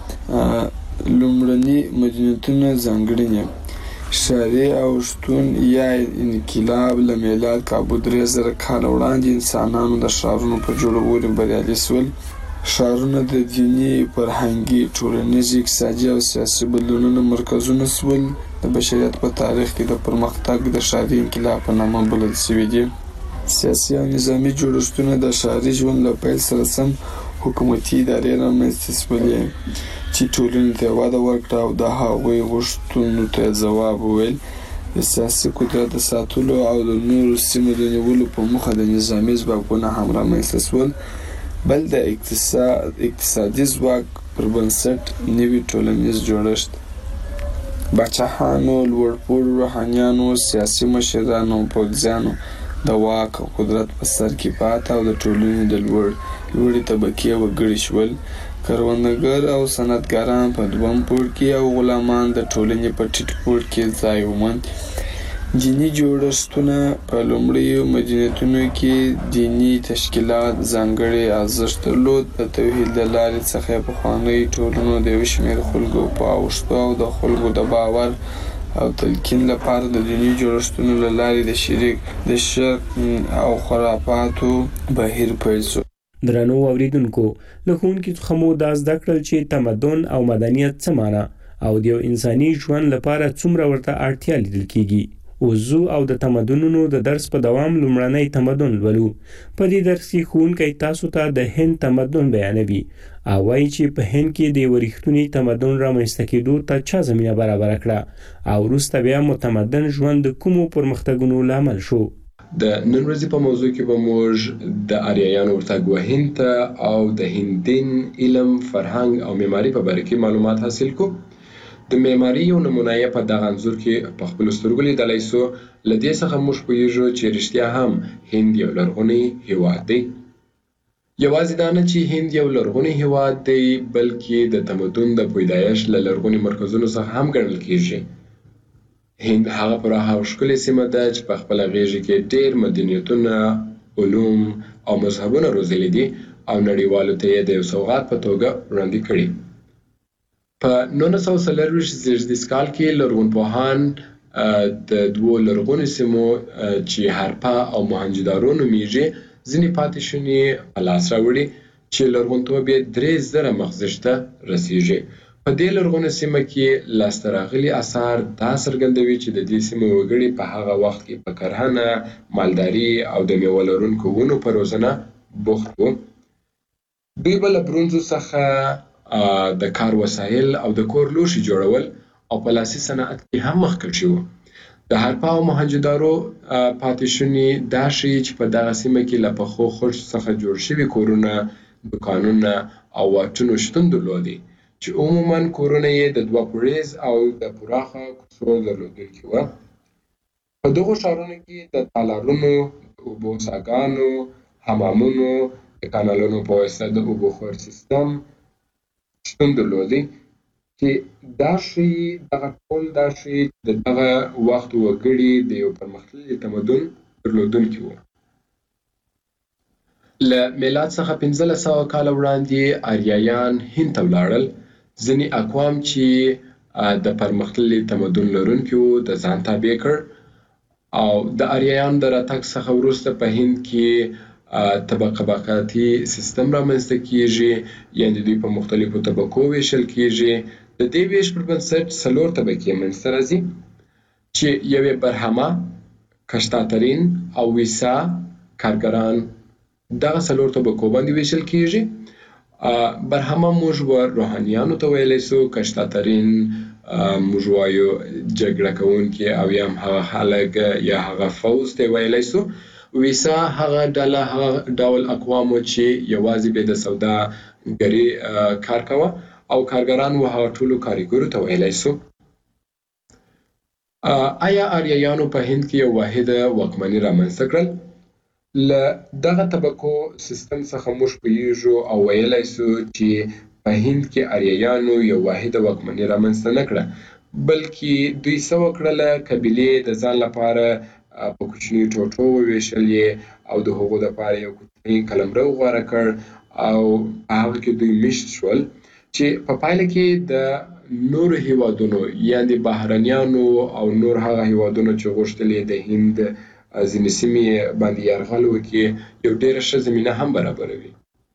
Speaker 20: ده. لومړني مدینتونه ځانګړنې ښاري او شتون یا انقلاب له میلاد کابو درې زره کاله وړاندې انسانانو د ښارونو په جوړولو بریالي شول. ښارونه د دیني، فرهنګي، ټولنیز، اقتصادي او سیاسي بدلونونو مرکزونه شول. د بشریت په تاریخ کې د پرمختګ د ښاري انقلاب په نامه بلل شوي دي. سیاسي او نظامي جوړښتونه د ښاري ژوند له پیل سره سم حکومتي ادارې رامنځته شولې چې ټولنې ته وده ورکړه او د هغوی غوښتنو ته ځواب وویل. د سیاسي قدرت د ساتلو او د نورو سیمو د نیولو په موخه د نظامي ځواکونه هم رامنځته شول. بل د اقتصاد اقتصادي ځواک پر بنسټ نوي ټولنیز جوړښت. باچاهانو، لوړپوړو روحانیانو، سیاسي مشرانو او پوځیانو د واک او قدرت په سر کې پاته او د ټولنې د لوړ لوړې طبقې وګړي شول. کروندګر او صنعتګران په دویم پوړ کې او غلامان د ټولنې په ټیټ پوړ کې ځای وموند. دیني جوړښتونه په لومړیو مدینتونو کې دیني تشکیلات ځانګړی ارزښت درلود. د توحید له لارې څخه پخوانیو ټولنو د یو شمېر خلکو په اوښتو او د خلکو د باور او تلقین لپاره د دیني جوړښتونو له لارې د شرک د شرک او خرافاتو بهیر پیل شو.
Speaker 19: درنو اوریدونکو، له ښوونکي څخه مو دا زده کړل چې تمدن او مدنیت څه معنی او د یو انساني ژوند لپاره څومره ورته اړتیا لیدل کیږي. اوزو او د تمدنونو د درس په دوام لومړنی تمدن لولو. په دې درس کې ښوونکی تاسو ته د هند تمدن بیانوي او وایي چې په هند کې د یو رښتوني تمدن رامنځته کېدو ته چا زمینه برابره کړه او وروسته بیا متمدن ژوند د کومو پرمختګونو لامل شو.
Speaker 21: د نن ورځې په موضوع کې به موږ د آریایانو ورتګ وهند ته او د هندین علم، فرهنګ او معماري په باره کې معلومات حاصل کو. د معماري یو نمونه یې په دغه انځور کې په خپلو سترګو لیدلی سو. له دې څخه موږ پوهیږو چې رښتیا هم هند یو لرغونی هیواد دی. یوازې دا نه چې هند یو لرغونی هیواد دی، بلکې د تمدن د پیدایښت له لرغوني مرکزونو څخه هم ګڼل کیږي. هند هغه پراخه او ښکلې سیمه ده چې په خپله غېږه کې ډېر مدنیتونه، علوم او مذهبونه روزلي دي او نړیوالو ته یې د یو سوغات په توګه وړاندې کړي. په نولس سوه څلرویشت زېږدیز کال کې لرغونپوهان د دوو لرغونو سیمو چې هرپا او موهنجودارو نومیږي ځینې پاتې شونې په لاس راوړي چې لرغونتوب یې درې زره مخزش ته رسیږي. په دې لرغونو سیمه کې لاسته راغلي اثار دا څرګندوي چې د دې سیمې وګړي په هغه وخت کې په کرهنه، مالداري او د میوه لرونکو ونو په روزنه بوخت وو. دوی به له برونزو څخه د کار وسایل او د کور لوښي جوړول او په لاسي صنعت کې هم مخکښ شوي وو. د هرپا او موهنجودارو پاتې شونې دا ښیي چې په دغه سیمه کې له پخو خښتو څخه جوړ شوي کورونه، دوکانونه او واټونو شتون درلودی چې عموما کورونه یې د دوه پوړیز او د پراخه کوڅو درلودونکي وو. په دغو ښارونو کې د تالارونو، د اوبو څاګانو، حمامونو، د کانالونو په واسطه د اوبو خور سیستم شتون درلودی چې دا ښیي دغه ټول دا ښیي چې د دغه وخت وګړي د یو پرمختللي تمدن درلودونکي وو. له میلاد څخه پنځلس سوه کاله وړاندې آریایان هند ته ولاړل. ځینې اقوام چې د پرمختللي تمدن لرونکي وو د ځان تابع کړ او د آریایانو د راتګ څخه وروسته په هند کې طبقاتي سیستم رامنځته کیږي، یعنې دوی په مختلفو طبقو ویشل کیږي. د دې ویش پر بنسټ څلور طبقې منځته راځي چې یوې برهمه، کشتاترین او ویسا کارګران دغه څلور طبقو باندې ویشل کیږي. برهمه موږ روحانیانو ته ویلی سو، کشتاترین موږ وایو جګړه کوونکي او یا هم هغه خلک یا هغه فوز ته ویلی سو. ویسا هغه ډله هغه ډول اقوامو چې یوازې به د سوداګري کار کوه او کارګران و هغه ټولو کاریګرو ته ویلی سو. آیا آریایانو په هند کې یو واحده واکمني رامنځته کړل؟ له دغه طبقو سیستم څخه موږ پوهیږو او ویلی سو چې په هند کې آریایانو یو واحده واکمني رامنځته نه کړه، بلکې دوی څه وکړله، قبیلې د ځان لپاره په کوچني ټوټو وویشلې او د هغو دپاره یو کوچنی قلمرو غوره کړ او په هغه کې دوی میشت شول چې په پایله کې د نورو هیوادونو یعنې بهرنیانو او نور هغه هیوادونو چې غوښتل د هند ځینې سیمې باندې یرغل وکړي یو ډېره ښه زمینه هم برابروي.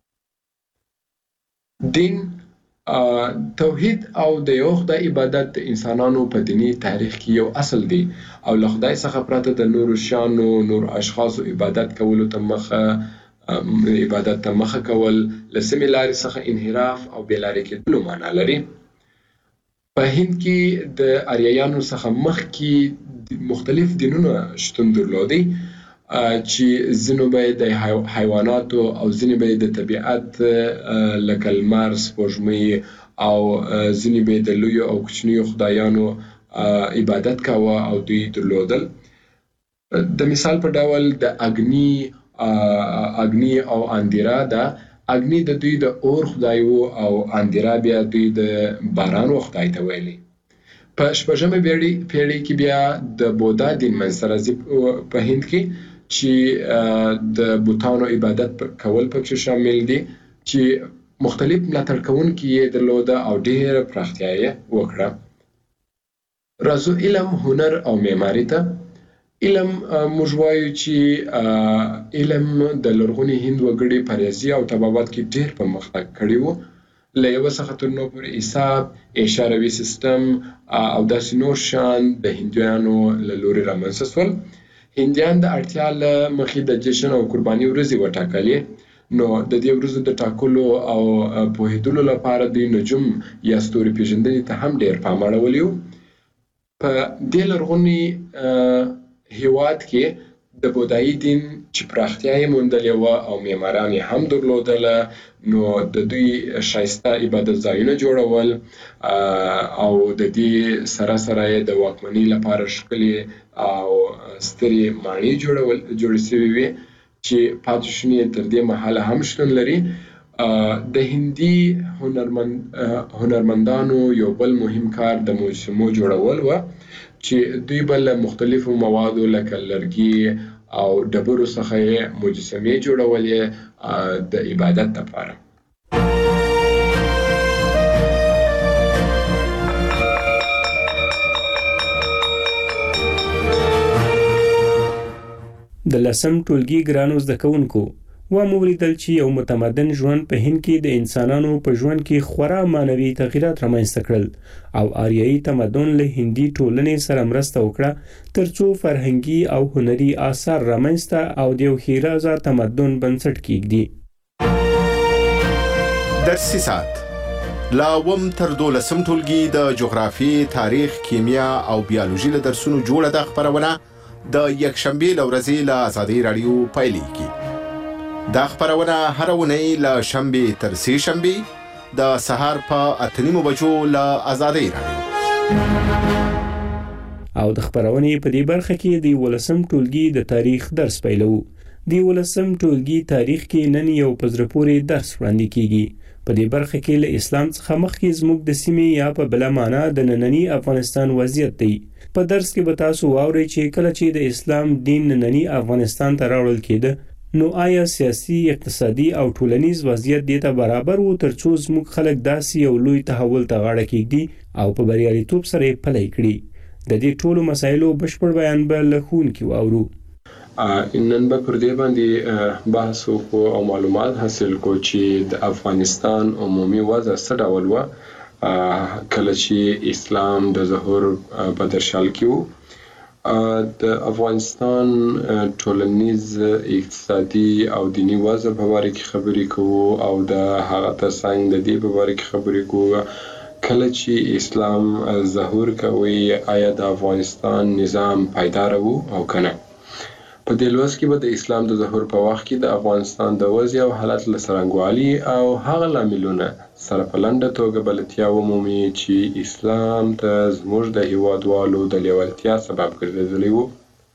Speaker 21: دین، توحید او د یو خدای عبادت د انسانانو په دیني تاریخ کې یو اصل دی او له خدای څخه پرته د نورو شیانو، نور اشخاصو عبادت کولو ته مخه عبادت ته مخه کول له سمې لارې څخه انحراف او بې لارې کېدلو معنا لري. په هند کې د آریایانو څخه مخکې مختلف دینونه شتون درلودی چې ځینو به د حیواناتو او ځینې به د طبیعت لکه لمر، سپوږمۍ او ځینې به د لویو او کوچنیو خدایانو عبادت کاوه او دوی درلودل. د مثال په ډول د اګني اګني او اندیرا ده. اګني د دوی د اور خدای وو او اندیرا بیا دوی د باران و خدای ته ویلي. په شپږمه پیړۍ کې بیا د بودا دین منځته راځي په هند کې چې د بوتانو عبادت کول پکې شامل دي چې مختلف ملاتړ کوونکي یې درلوده او ډېره پراختیا یې وکړه. راځو علم، هنر او معماري ته. علم موږ وایو چې علم د لرغوني هند وګړي په ریاضي او طبابت کې ډېر پرمختګ کړی و. له یوه څخه تر نو پورې حساب، اشاروي سیستم او داسې نور شیان د هندیانو له لورې رامنځته سول. هندیان د اړتیا له مخې د جشن او قرباني ورځې وټاکلې. نو د دې ورځو د ټاکلو او پوهېدلو لپاره د نجوم یا ستوري پیژندنې ته هم ډېر پام اړولی و. په دې لرغوني هیواد کې د بودایي دین چې پراختیا یې موندلې وه او معماران یې هم درلودله، نو د دوی ښایسته عبادت ځایونه جوړول او د دې سره سره یې د واکمنۍ لپاره ښکلې او سترې ماڼۍ جوړول جوړې سوي وې چې پاتې شونې تر دې مهاله هم شتون لري. د هندي هنرمند هنرمندانو یو بل مهم کار د مجسمو جوړول و چې دوی به له مختلفو موادو لکه لرګي او ډبرو څخه یې مجسمې جوړولې د عبادت لپاره.
Speaker 19: د لسم ټولګي ګرانو زده کوونکو ومولیدل چې یو متمدن ژوند په هند کې د انسانانو په ژوند کې خورا معنوي تغیرات رامنځته کړل او آریایي تمدن له هندي ټولنې سره مرسته وکړه ترڅو فرهنګي او هنري آثار رامنځته او د یو ښېرازه تمدن بنسټ کېږدي.
Speaker 3: درسي ساعت لا اووم تر دولسم ټولګي د جغرافیې، تاریخ، کیمیا او بیالوژي له درسونو جوړه ده خپرونه د یکشنبې له ورځې له ازادۍ راډیو پیلېږي. دا خپرونه هره اونۍ له شنبې تر سې شنبې د سهار په اته نیمو بجو له ازادۍ راډیو.
Speaker 19: او د خپرونې په دې برخه کې د یولسم ټولګي د تاریخ درس پیلو. د یولسم ټولګي تاریخ کې نن یو په زړه پورې درس وړاندې کیږي. په دې برخه کې له اسلام څخه مخکې زموږ د سیمې یا په بله معنا د ننني افغانستان وضعیت دی. په درس کې به تاسو واورئ چې کله چې د اسلام دین ننني افغانستان ته راوړل کېده نو آیا سیاسي، اقتصادي او ټولنیز وضعیت دې ته برابر و ترڅو زموږ خلک داسې یو لوی تحول ته غاړه کېږدي او په بریالیتوب سره یې پلی کړي؟ د دې ټولو مسایلو بشپړ بیان به له ښوونکي واورو.
Speaker 21: نن به پر دې باندې بحث وکړو او معلومات حاصل کړو چې د افغانستان عمومي وضع څه ډول وه کله چې اسلام د ظهور په درشل کې و. د افغانستان ټولنیز، اقتصادي او دینی وضع په باره کې خبرې کوو او د هغه ترڅنګ د دې په باره کې خبرې کوو کله چې اسلام ظهور کوي آیا د افغانستان نظام پایدار و او کنه. په دې لوست کې به د اسلام د ظهور په وخت کې د افغانستان د وضع او حالت له څرنګوالي او هغه لاملونه سره په لنډه توګه بلدتیا ومومي چې اسلام ته زموږ د هیوادوالو د لیوالتیا سبب ګرځېدلی و.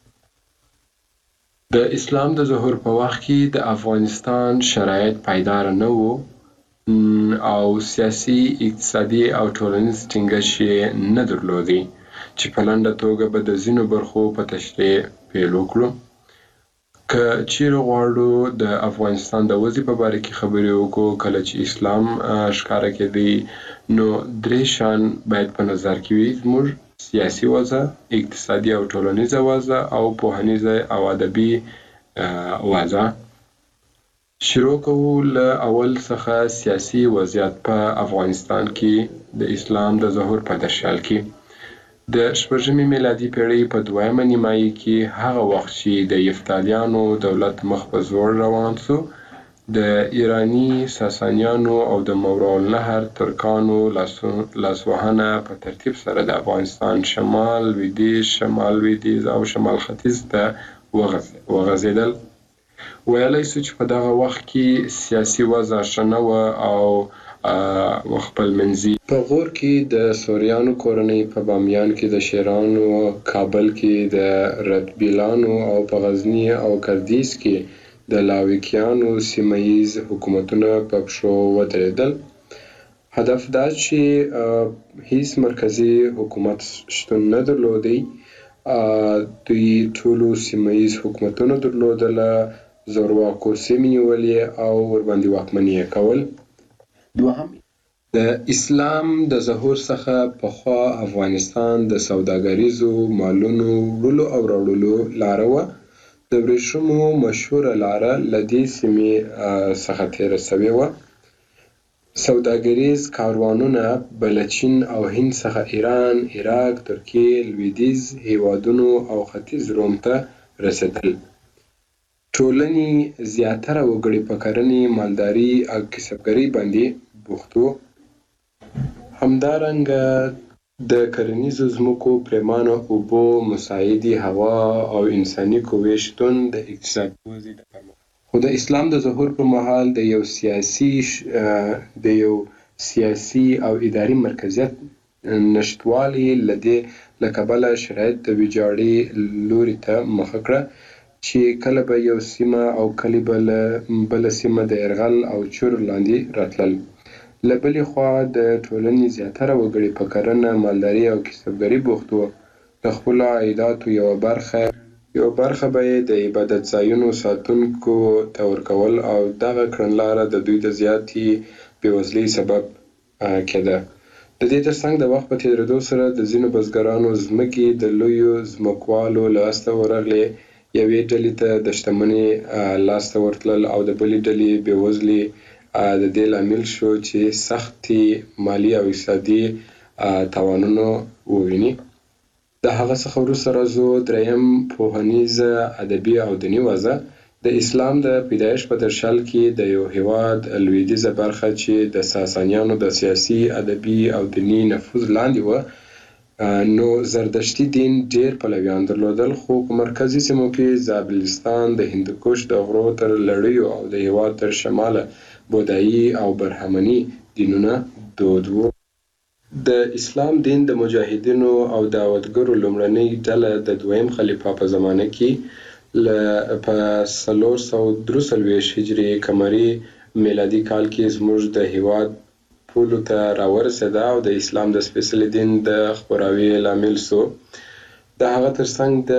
Speaker 21: د اسلام د ظهور په وخت کې د افغانستان شرایط پایدار نه وو او سیاسي، اقتصادي او ټولنیز ټینګښت یې نه درلودی چې په لنډه توګه به د ځینو برخو په تشریح پیل وکړو. که چیرې غواړو د افغانستان د وضع په باره کې خبرې وکړو کله چې اسلام ښکاره کېدی نو درې شیان باید په نظر کې وي: زموږ سیاسي وضع، اقتصادي او ټولنیزه وضع او پوهنیزه او ادبي وضع. شروع کوو له اول څخه سیاسي وضعیت په افغانستان کې د اسلام د ظهور په درشل کې. د شپږمې میلادي پیړۍ په دویمه نیمایي کې هغه وخت چې د یفتالیانو دولت مخ په زوړ روان سو، د ایرانی ساسانیانو او د ماوراءالنهر ترکانو لاسوهنه په ترتیب سره د افغانستان شمال، لویدیځ، شمال لویدیځ او شمال ختیځ ته وغځېدل. ویلی سو چې په دغه وخت کې سیاسي وضع ښه نه وه او خپلمنځي. په غور کې د سوریانو کورنۍ، په بامیان کې د شیرانو، کابل کې د رتبیلانو او په غزني او کردیز کې د لاویکیانو سیمه ییز حکومتونه په پښو ودرېدل. هدف دا چې هیڅ مرکزي حکومت شتون نه درلودی. دوی ټولو سیمه ییز حکومتونه درلودله، زورواکو سیمې نیولې او ورباندې واکمني یې کول. دوهم د اسلام د ظهور څخه پخوا افغانستان د سوداګریزو مالونو وړلو او راوړلو لاره وه. د ورېښمو مشهوره لاره له دې سیمې څخه تېره سوې وه. سوداګریز کاروانونه به له چین او هند څخه ایران، عراق، ترکیې، لویدیځ هیوادونو او ختیځ روم ته رسېدل. ټولنې زیاتره وګړي په کرنې، مالداري او کسبګرۍ باندې بوخت وو. همدارنګه د کرنیزو ځمکو پرېمانه اوبو، مساعدې هوا او انساني قوې شتون د اقتصادي وضعې د پرمختګ خو د اسلام د ظهور پر مهال د یو سیاسي د یو سیاسي او اداري مرکزیت نشتوالي له دې له کبله شرایط د ویجاړۍ لوري ته مخه کړه چې کله به یو سیمه او کله به بله سیمه د یرغل او چور لاندې راتلل. له بلې خوا د ټولنې زیاتره وګړي په کرنه، مالداري او کسبګرۍ بوخت وو. د خپلو عایداتو یوه برخه یوه برخه به یې د عبادت ځایونو ساتونکو ته ورکول او دغه کړنلاره د دوی د زیاتې بېوزلۍ سبب کېده. د دې ترڅنګ د وخت په تېرېدو سره د ځینو بزګرانو ځمکې د لویو ځمکوالو لاسته ورغلې. یوې ډلې ته د شتمنۍ لاسته ورتلل او د بلې ډلې بېوزلي د دې لامل شو چې سختې مالي او اقتصادي تاوانونه وویني. د هغه څخه وروسته راځو دریم پوهنیزه، ادبي او دیني وضع. د اسلام د پیدایښت په درشل کې د یو هیواد لویدیځه برخه چې د ساسانیانو د سیاسي، ادبي او دیني نفوذ لاندې وه، نو زردشتي دین ډېر پلویان درلودل، خو په مرکزي سیمو کې زابلستان، د هندوکش د غرو تر لړیو او د هیواد تر شماله بودایي او برهمني دینونه دود وو. د اسلام دین د مجاهدینو او دعوتګرو لومړنۍ ډله د دویم خلیفه په زمانه کې په څلور سوه درې څلوېښت هجري قمري میلادي کال کې زموږ د هیواد پولو ته راورسېده او د اسلام د سپېڅلي دین د خپراوي لامل سو. د هغه ترڅنګ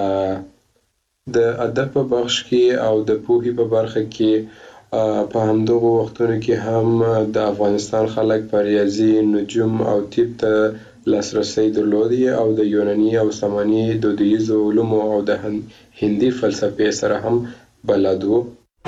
Speaker 21: د د ادب په بخش کې او د پوهې په برخه کې په همدغو وختونو کې هم د افغانستان خلک په ریاضي، نجوم او طب ته لاسرسی درلودی او د یوناني او ساماني دودیزو علومو او د هندي فلسفې سره هم بلد وو.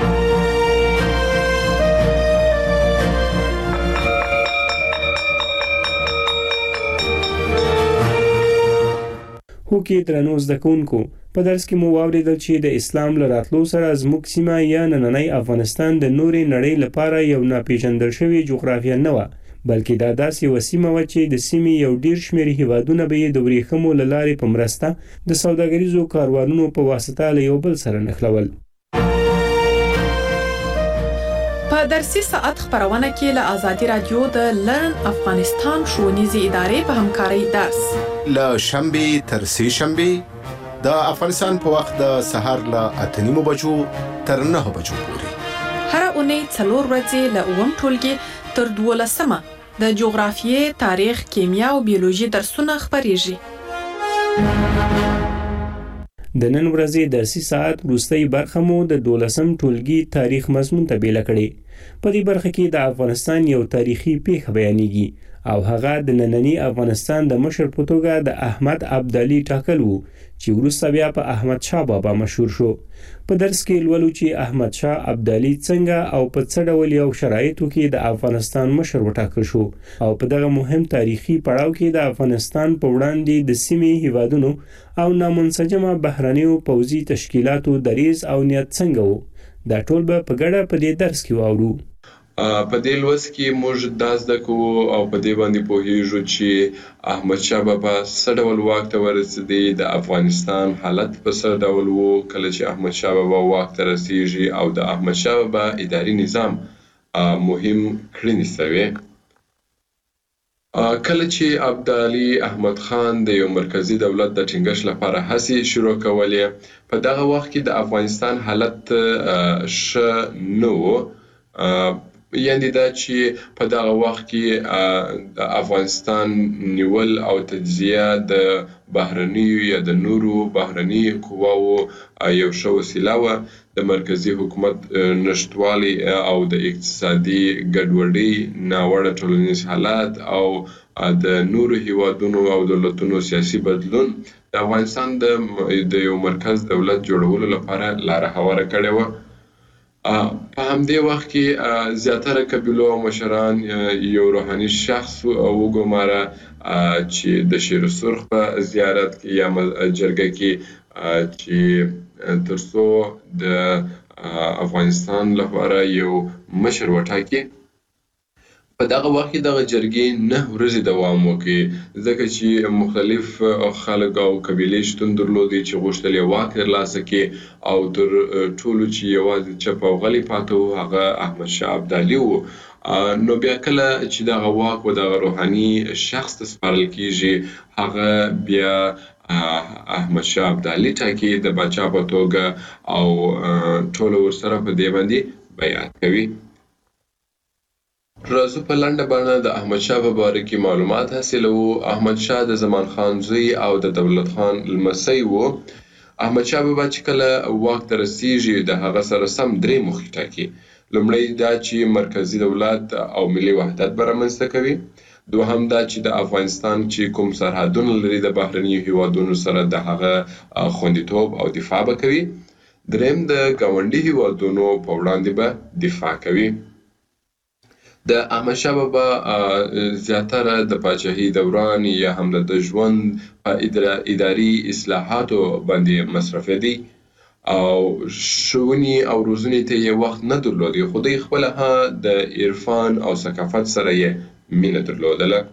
Speaker 19: هوکې درنو زده کوونکو، په درس کې مو واورېدل چې د اسلام له راتلو سره زموږ سیمه یا نننی افغانستان د نورې نړۍ لپاره یو ناپېژندل شوې جغرافیه نه وه، بلکې دا داسې یوه سیمه وه چې د سیمې یو ډېر شمېر هیوادونه به یې د ورېښمو له لارې په مرسته د سوداګریزو کاروانونو په واسطه له یو بل سره نښلول.
Speaker 18: په درسي ساعت خبرونه کې له آزادي رادیو د لرن افغانستان ښوونیزې ادارې په همکارۍ درس
Speaker 3: له شنبې تر سې شنبې د افغانستان په وخت د سهار له اته نیمو بجو تر نهه بجو پورې
Speaker 18: هره اونۍ څلور ورځې له اووم ټولګي تر دولسمه د جغرافیې، تاریخ، کیمیا او بیولوژي درسونه خپریږي.
Speaker 19: د نن ورځې درسي ساعت وروستۍ برخه مو د دولسم ټولګي تاریخ مضمون ته بیله کړې. په دې برخه کې د افغانستان یو تاریخي پیښه بیانېږي او هغه د نننی افغانستان د مشر په توګه د احمد ابدالي ټاکل وو چې وروسته بیا په احمد شاه بابا مشهور شو. په درس کې لولو چې احمد شاه ابدالي څنګه او په څه ډول یو شرایطو کې د افغانستان مشر وټاکل شو او په دغه مهم تاریخي پړاو کې د افغانستان په وړاندې د سیمې هیوادونو او نامنسجمه بهرنیو پوځي تشکیلاتو دریځ او نیت څنګه وو. دا ټول به په ګډه په دې درس کې واورو.
Speaker 21: په دې لوست کې موږ دا زده کوو او په دې باندې پوهیږو چې احمد شاه بابا څه ډول واک ته ورسېدی، د افغانستان حالت په څه ډول وو کله چې احمد شاه بابا واک ته رسیږي او د احمد شاه بابا اداري نظام مهم کړنې سوې. کله چې ابدالي احمد خان د یو مرکزی دولت د ټینګښت لپاره هڅې شروع کولې، په دغه وخت کې د افغانستان حالت ښه نه و. یعنی دا چې په دغه وخت کې د افغانستان نیول او تجزیه د بهرنیو یا د نورو بهرني قواو یو ښه وسیله وه. د مرکزی حکومت نشتوالی او د اقتصادي ګډوډۍ، ناوړه ټولنیز حالات او د نورو هیوادونو او دولتونو سیاسي بدلون د افغانستان د یو مرکز دولت جوړولو لپاره لاره هواره کړې وه. په همدې وخت کې زیاتره قبیلو او مشران یو روحاني شخص وګماره چې د شیر سرخ په زیارت کې یا جرګه کې چې ترڅو د افغانستان لپاره یو مشر وټاکي. په دغه وخت کې دغه جرګې نه ورځې دوام وکړي، ځکه چې مختلف خلک او قبیلې شتون درلودې چې غوښتل یې واک ترلاسه کړي، او تر ټولو چې یوازې چپ او غلی پاته و هغه احمدشاه ابدالي و. نو بیا کله چې دغه واک و دغه روحاني شخص ته سپارل کیږي، هغه بیا احمدشاه ابدالي ټاکي د پاچا په توګه او ټول ورسره په دې باندې بیعت کوي. راځو په لنډه بڼه د احمدشاه په باره کې معلومات حاصلوو. احمدشاه د زمان خان زوی او د دولت خان لمسی و. احمدشاه بابا چې کله واک ته رسیږي د هغه سره سم درې موخې ټاکي. لومړی دا چې مرکزی دولت او ملي وحدت به رامنځته کوي. دوهم دا چې د افغانستان چې کوم سرحدونه لري د بهرنیو هیوادونو سره د هغه خوندیتوب او دفاع به کوي. دریم د ګاونډي هیوادونو په وړاندې به دفاع کوي. د احمدشاه بابا زیاتره د پاچاهۍ دوران یا هم د ژوند په اداري اصلاحاتو باندې مصرفېدی او ښوونې او روزنې ته یې وخت نه درلودی، خو دوی خپله د عرفان او ثقافت سره یې مینه درلودله.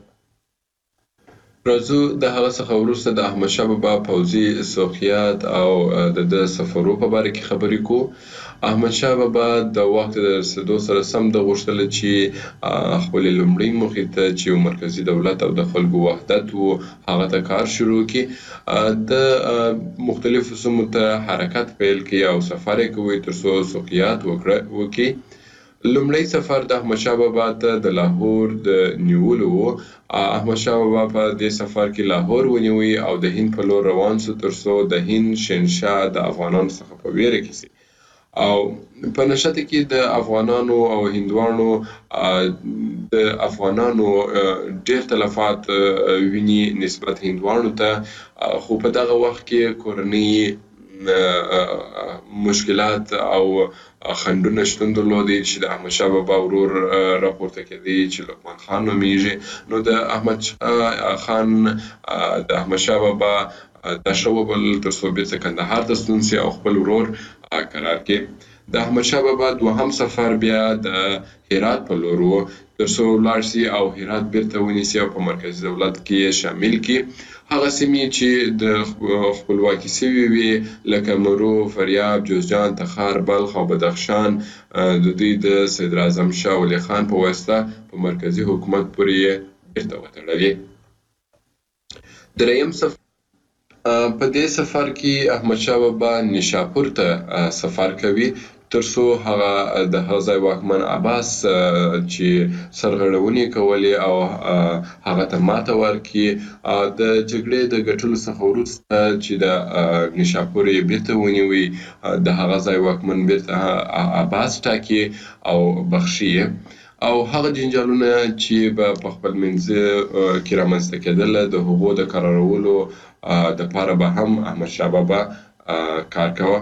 Speaker 21: راځو د هغه څخه وروسته د احمدشاه بابا پوځي سوقیات او د د سفرو په باره کې خبرې کوو. احمدشاه بابا د واک ته د رسېدو سره سم د غوښتل چې خپلې لومړۍ موخې ته چې یو مرکزي دولت او د خلکو وحدت و هغه ته کار شروع کړي. د مختلفو سیمو ته حرکت پیل کړي او سفر یې کوي ترڅو سوقیات وکړي. لومړی سفر د احمدشاه بابا ته د لاهور د نیولو و. احمدشاه بابا په دې سفر کې لاهور ونیوي او د هند په لور روان سو ترڅو د هند شهنشاه د افغانانو څخه په ویره کې سي. او په نشته کې د افغانانو او هندوانو د افغانانو ډېر تلفات ویني نسبت هندوانو ته، خو په دغه وخت کې کورنۍ مشکلات او خنډونه شتون درلودي چې د احمدشاه بابا ورور راپورته کېدی چې لقمان خان نومیږي. نو د احمد خان د احمدشاه بابا دا ښه وبلل ترڅو بیرته کندهار ته ستون سي او خپل ورور قرار کړي. د احمدشاه بابا دوهم سفر بیا د هرات په لور و ترڅو ولاړ سي او هرات بیرته ونیسي او په مرکزي دولت کې شامل کړي. هغه سیمې چې د خپلواکي سوي وي لکه مرو، فریاب، جوزجان، تخار، بلخ او بدخشان د دوی د صدر اعظم شاه ولي خان په واسطه په مرکزي حکومت پورې بیرته وتړلې. دریم سفر په دې سفر کې احمدشاه بابا نیشاپور ته سفر کوي ترڅو هغه د هغه ځای واکمن عباس چې سرغړونې کولې او هغه ته ماته ورکړي. د جګړې د ګټلو څخه وروسته چې د نیشاپور یې بیرته ونیوي، د هغه ځای واکمن بیرته عباس ټاکي او بخښي او هغه جنجالونه چې به په خپل منځ کې رامنځته کېدله د هغو د قرارولو د پاره به هم احمدشاه بابا کار کوه.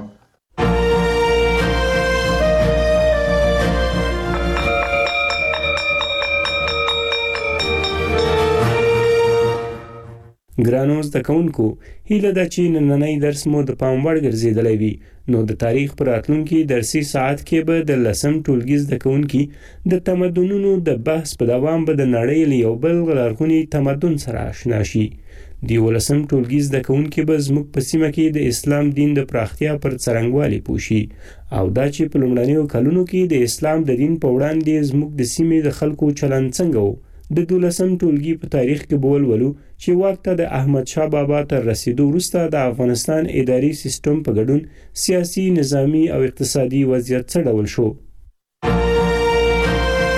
Speaker 19: ګرانو زده کوونکو، هیله ده چې نننی درس مو د پام وړ ګرځېدلی وي. نو د تاریخ په راتلونکي درسي ساعت کې به د لسم ټولګي زده کوونکي د تمدنونو د بحث په دوام به د نړۍ له یو بل لرغوني تمدن سره آشنا شي. د یولسم ټولګي زده کوونکي به زموږ په سیمه کې د اسلام دین د پراختیا پر څرنګوالي پوه شي او دا چې په لومړنیو کلونو کې د اسلام د دین په وړاندې زموږ د سیمې د خلکو چلند څنګه و. د دولسم ټولګي په تاریخ کې به ولولو چې واک ته د احمدشاه بابا تر رسېدو وروسته د افغانستان اداري سیستم په ګډون سیاسي، نظامي او اقتصادي وضعیت څه ډول شو.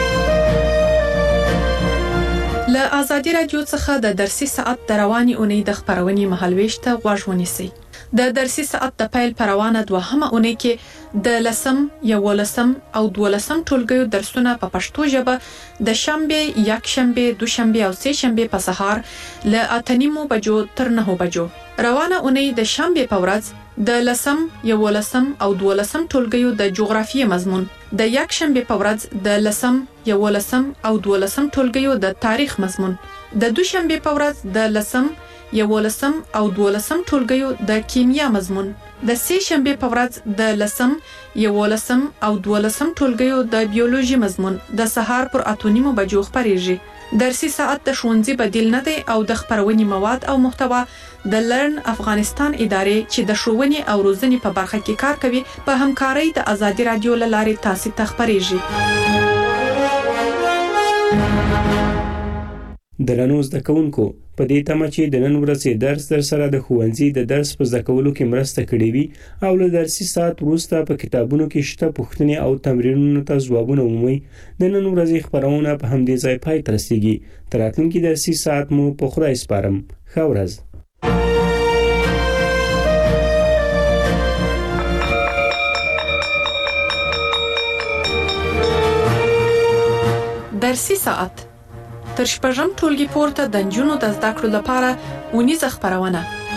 Speaker 18: ازادي رادیو څخه د درسي ساعت د رواني اونۍ د خبرونې مهالويش ته غوږ ونیسئ. د درسي ساعت د پیل پروانه دوهمه اونۍ کې د لسم، یولسم او دولسم ټولګیو درسونه په پښتو ژبه د شنبه، یک شنبه، دوشنبه او سه شنبه په سهار ل اتنیمو بجو تر نهو بجو. روانه اونۍ د شنبه په ورځ د لسم، یولسم او دولسم ټولګیو د جغرافیې مضمون، د یک شنبه په ورځ د لسم، یولسم او دولسم ټولګیو د تاریخ مضمون، د دوشنبه په ورځ د لسم، یولسم او دولسم ټولګیو د کیمیا مضمون، د سه شنبه په ورځ د لسم، یولسم او دولسم ټولګیو د بیولوژي مضمون د سهار پر اتونیمو بجو خبريږي. درسي ساعت د ښوونځي بدیل نه دی او د خبرونې مواد او محتوا د لرن افغانستان ادارې چې د ښوونې او روزنې په برخه کې کار کوي په همکارۍ د ازادي رادیو له لارې تاسو ته خبريږي.
Speaker 19: درنو زده کوونکو، په دې تمه چې د نن ورځې درس در سره د ښوونځي د درس په زده کولو کې مرسته کړې وي او له درسي ساعت وروسته په کتابونو کې شته پوښتنې او تمرینونو ته ځوابونه ومومئ، د نن ورځې خبرونه په همدې ځای پای ته رسیږي. تر راتلونکي درسي ساعت مو په خدای سپارم. ښه ورځ.
Speaker 18: درسي ساعت تر شپږم ټولګي پورته د نجونو د زده کړو لپاره اونیزه خبرونه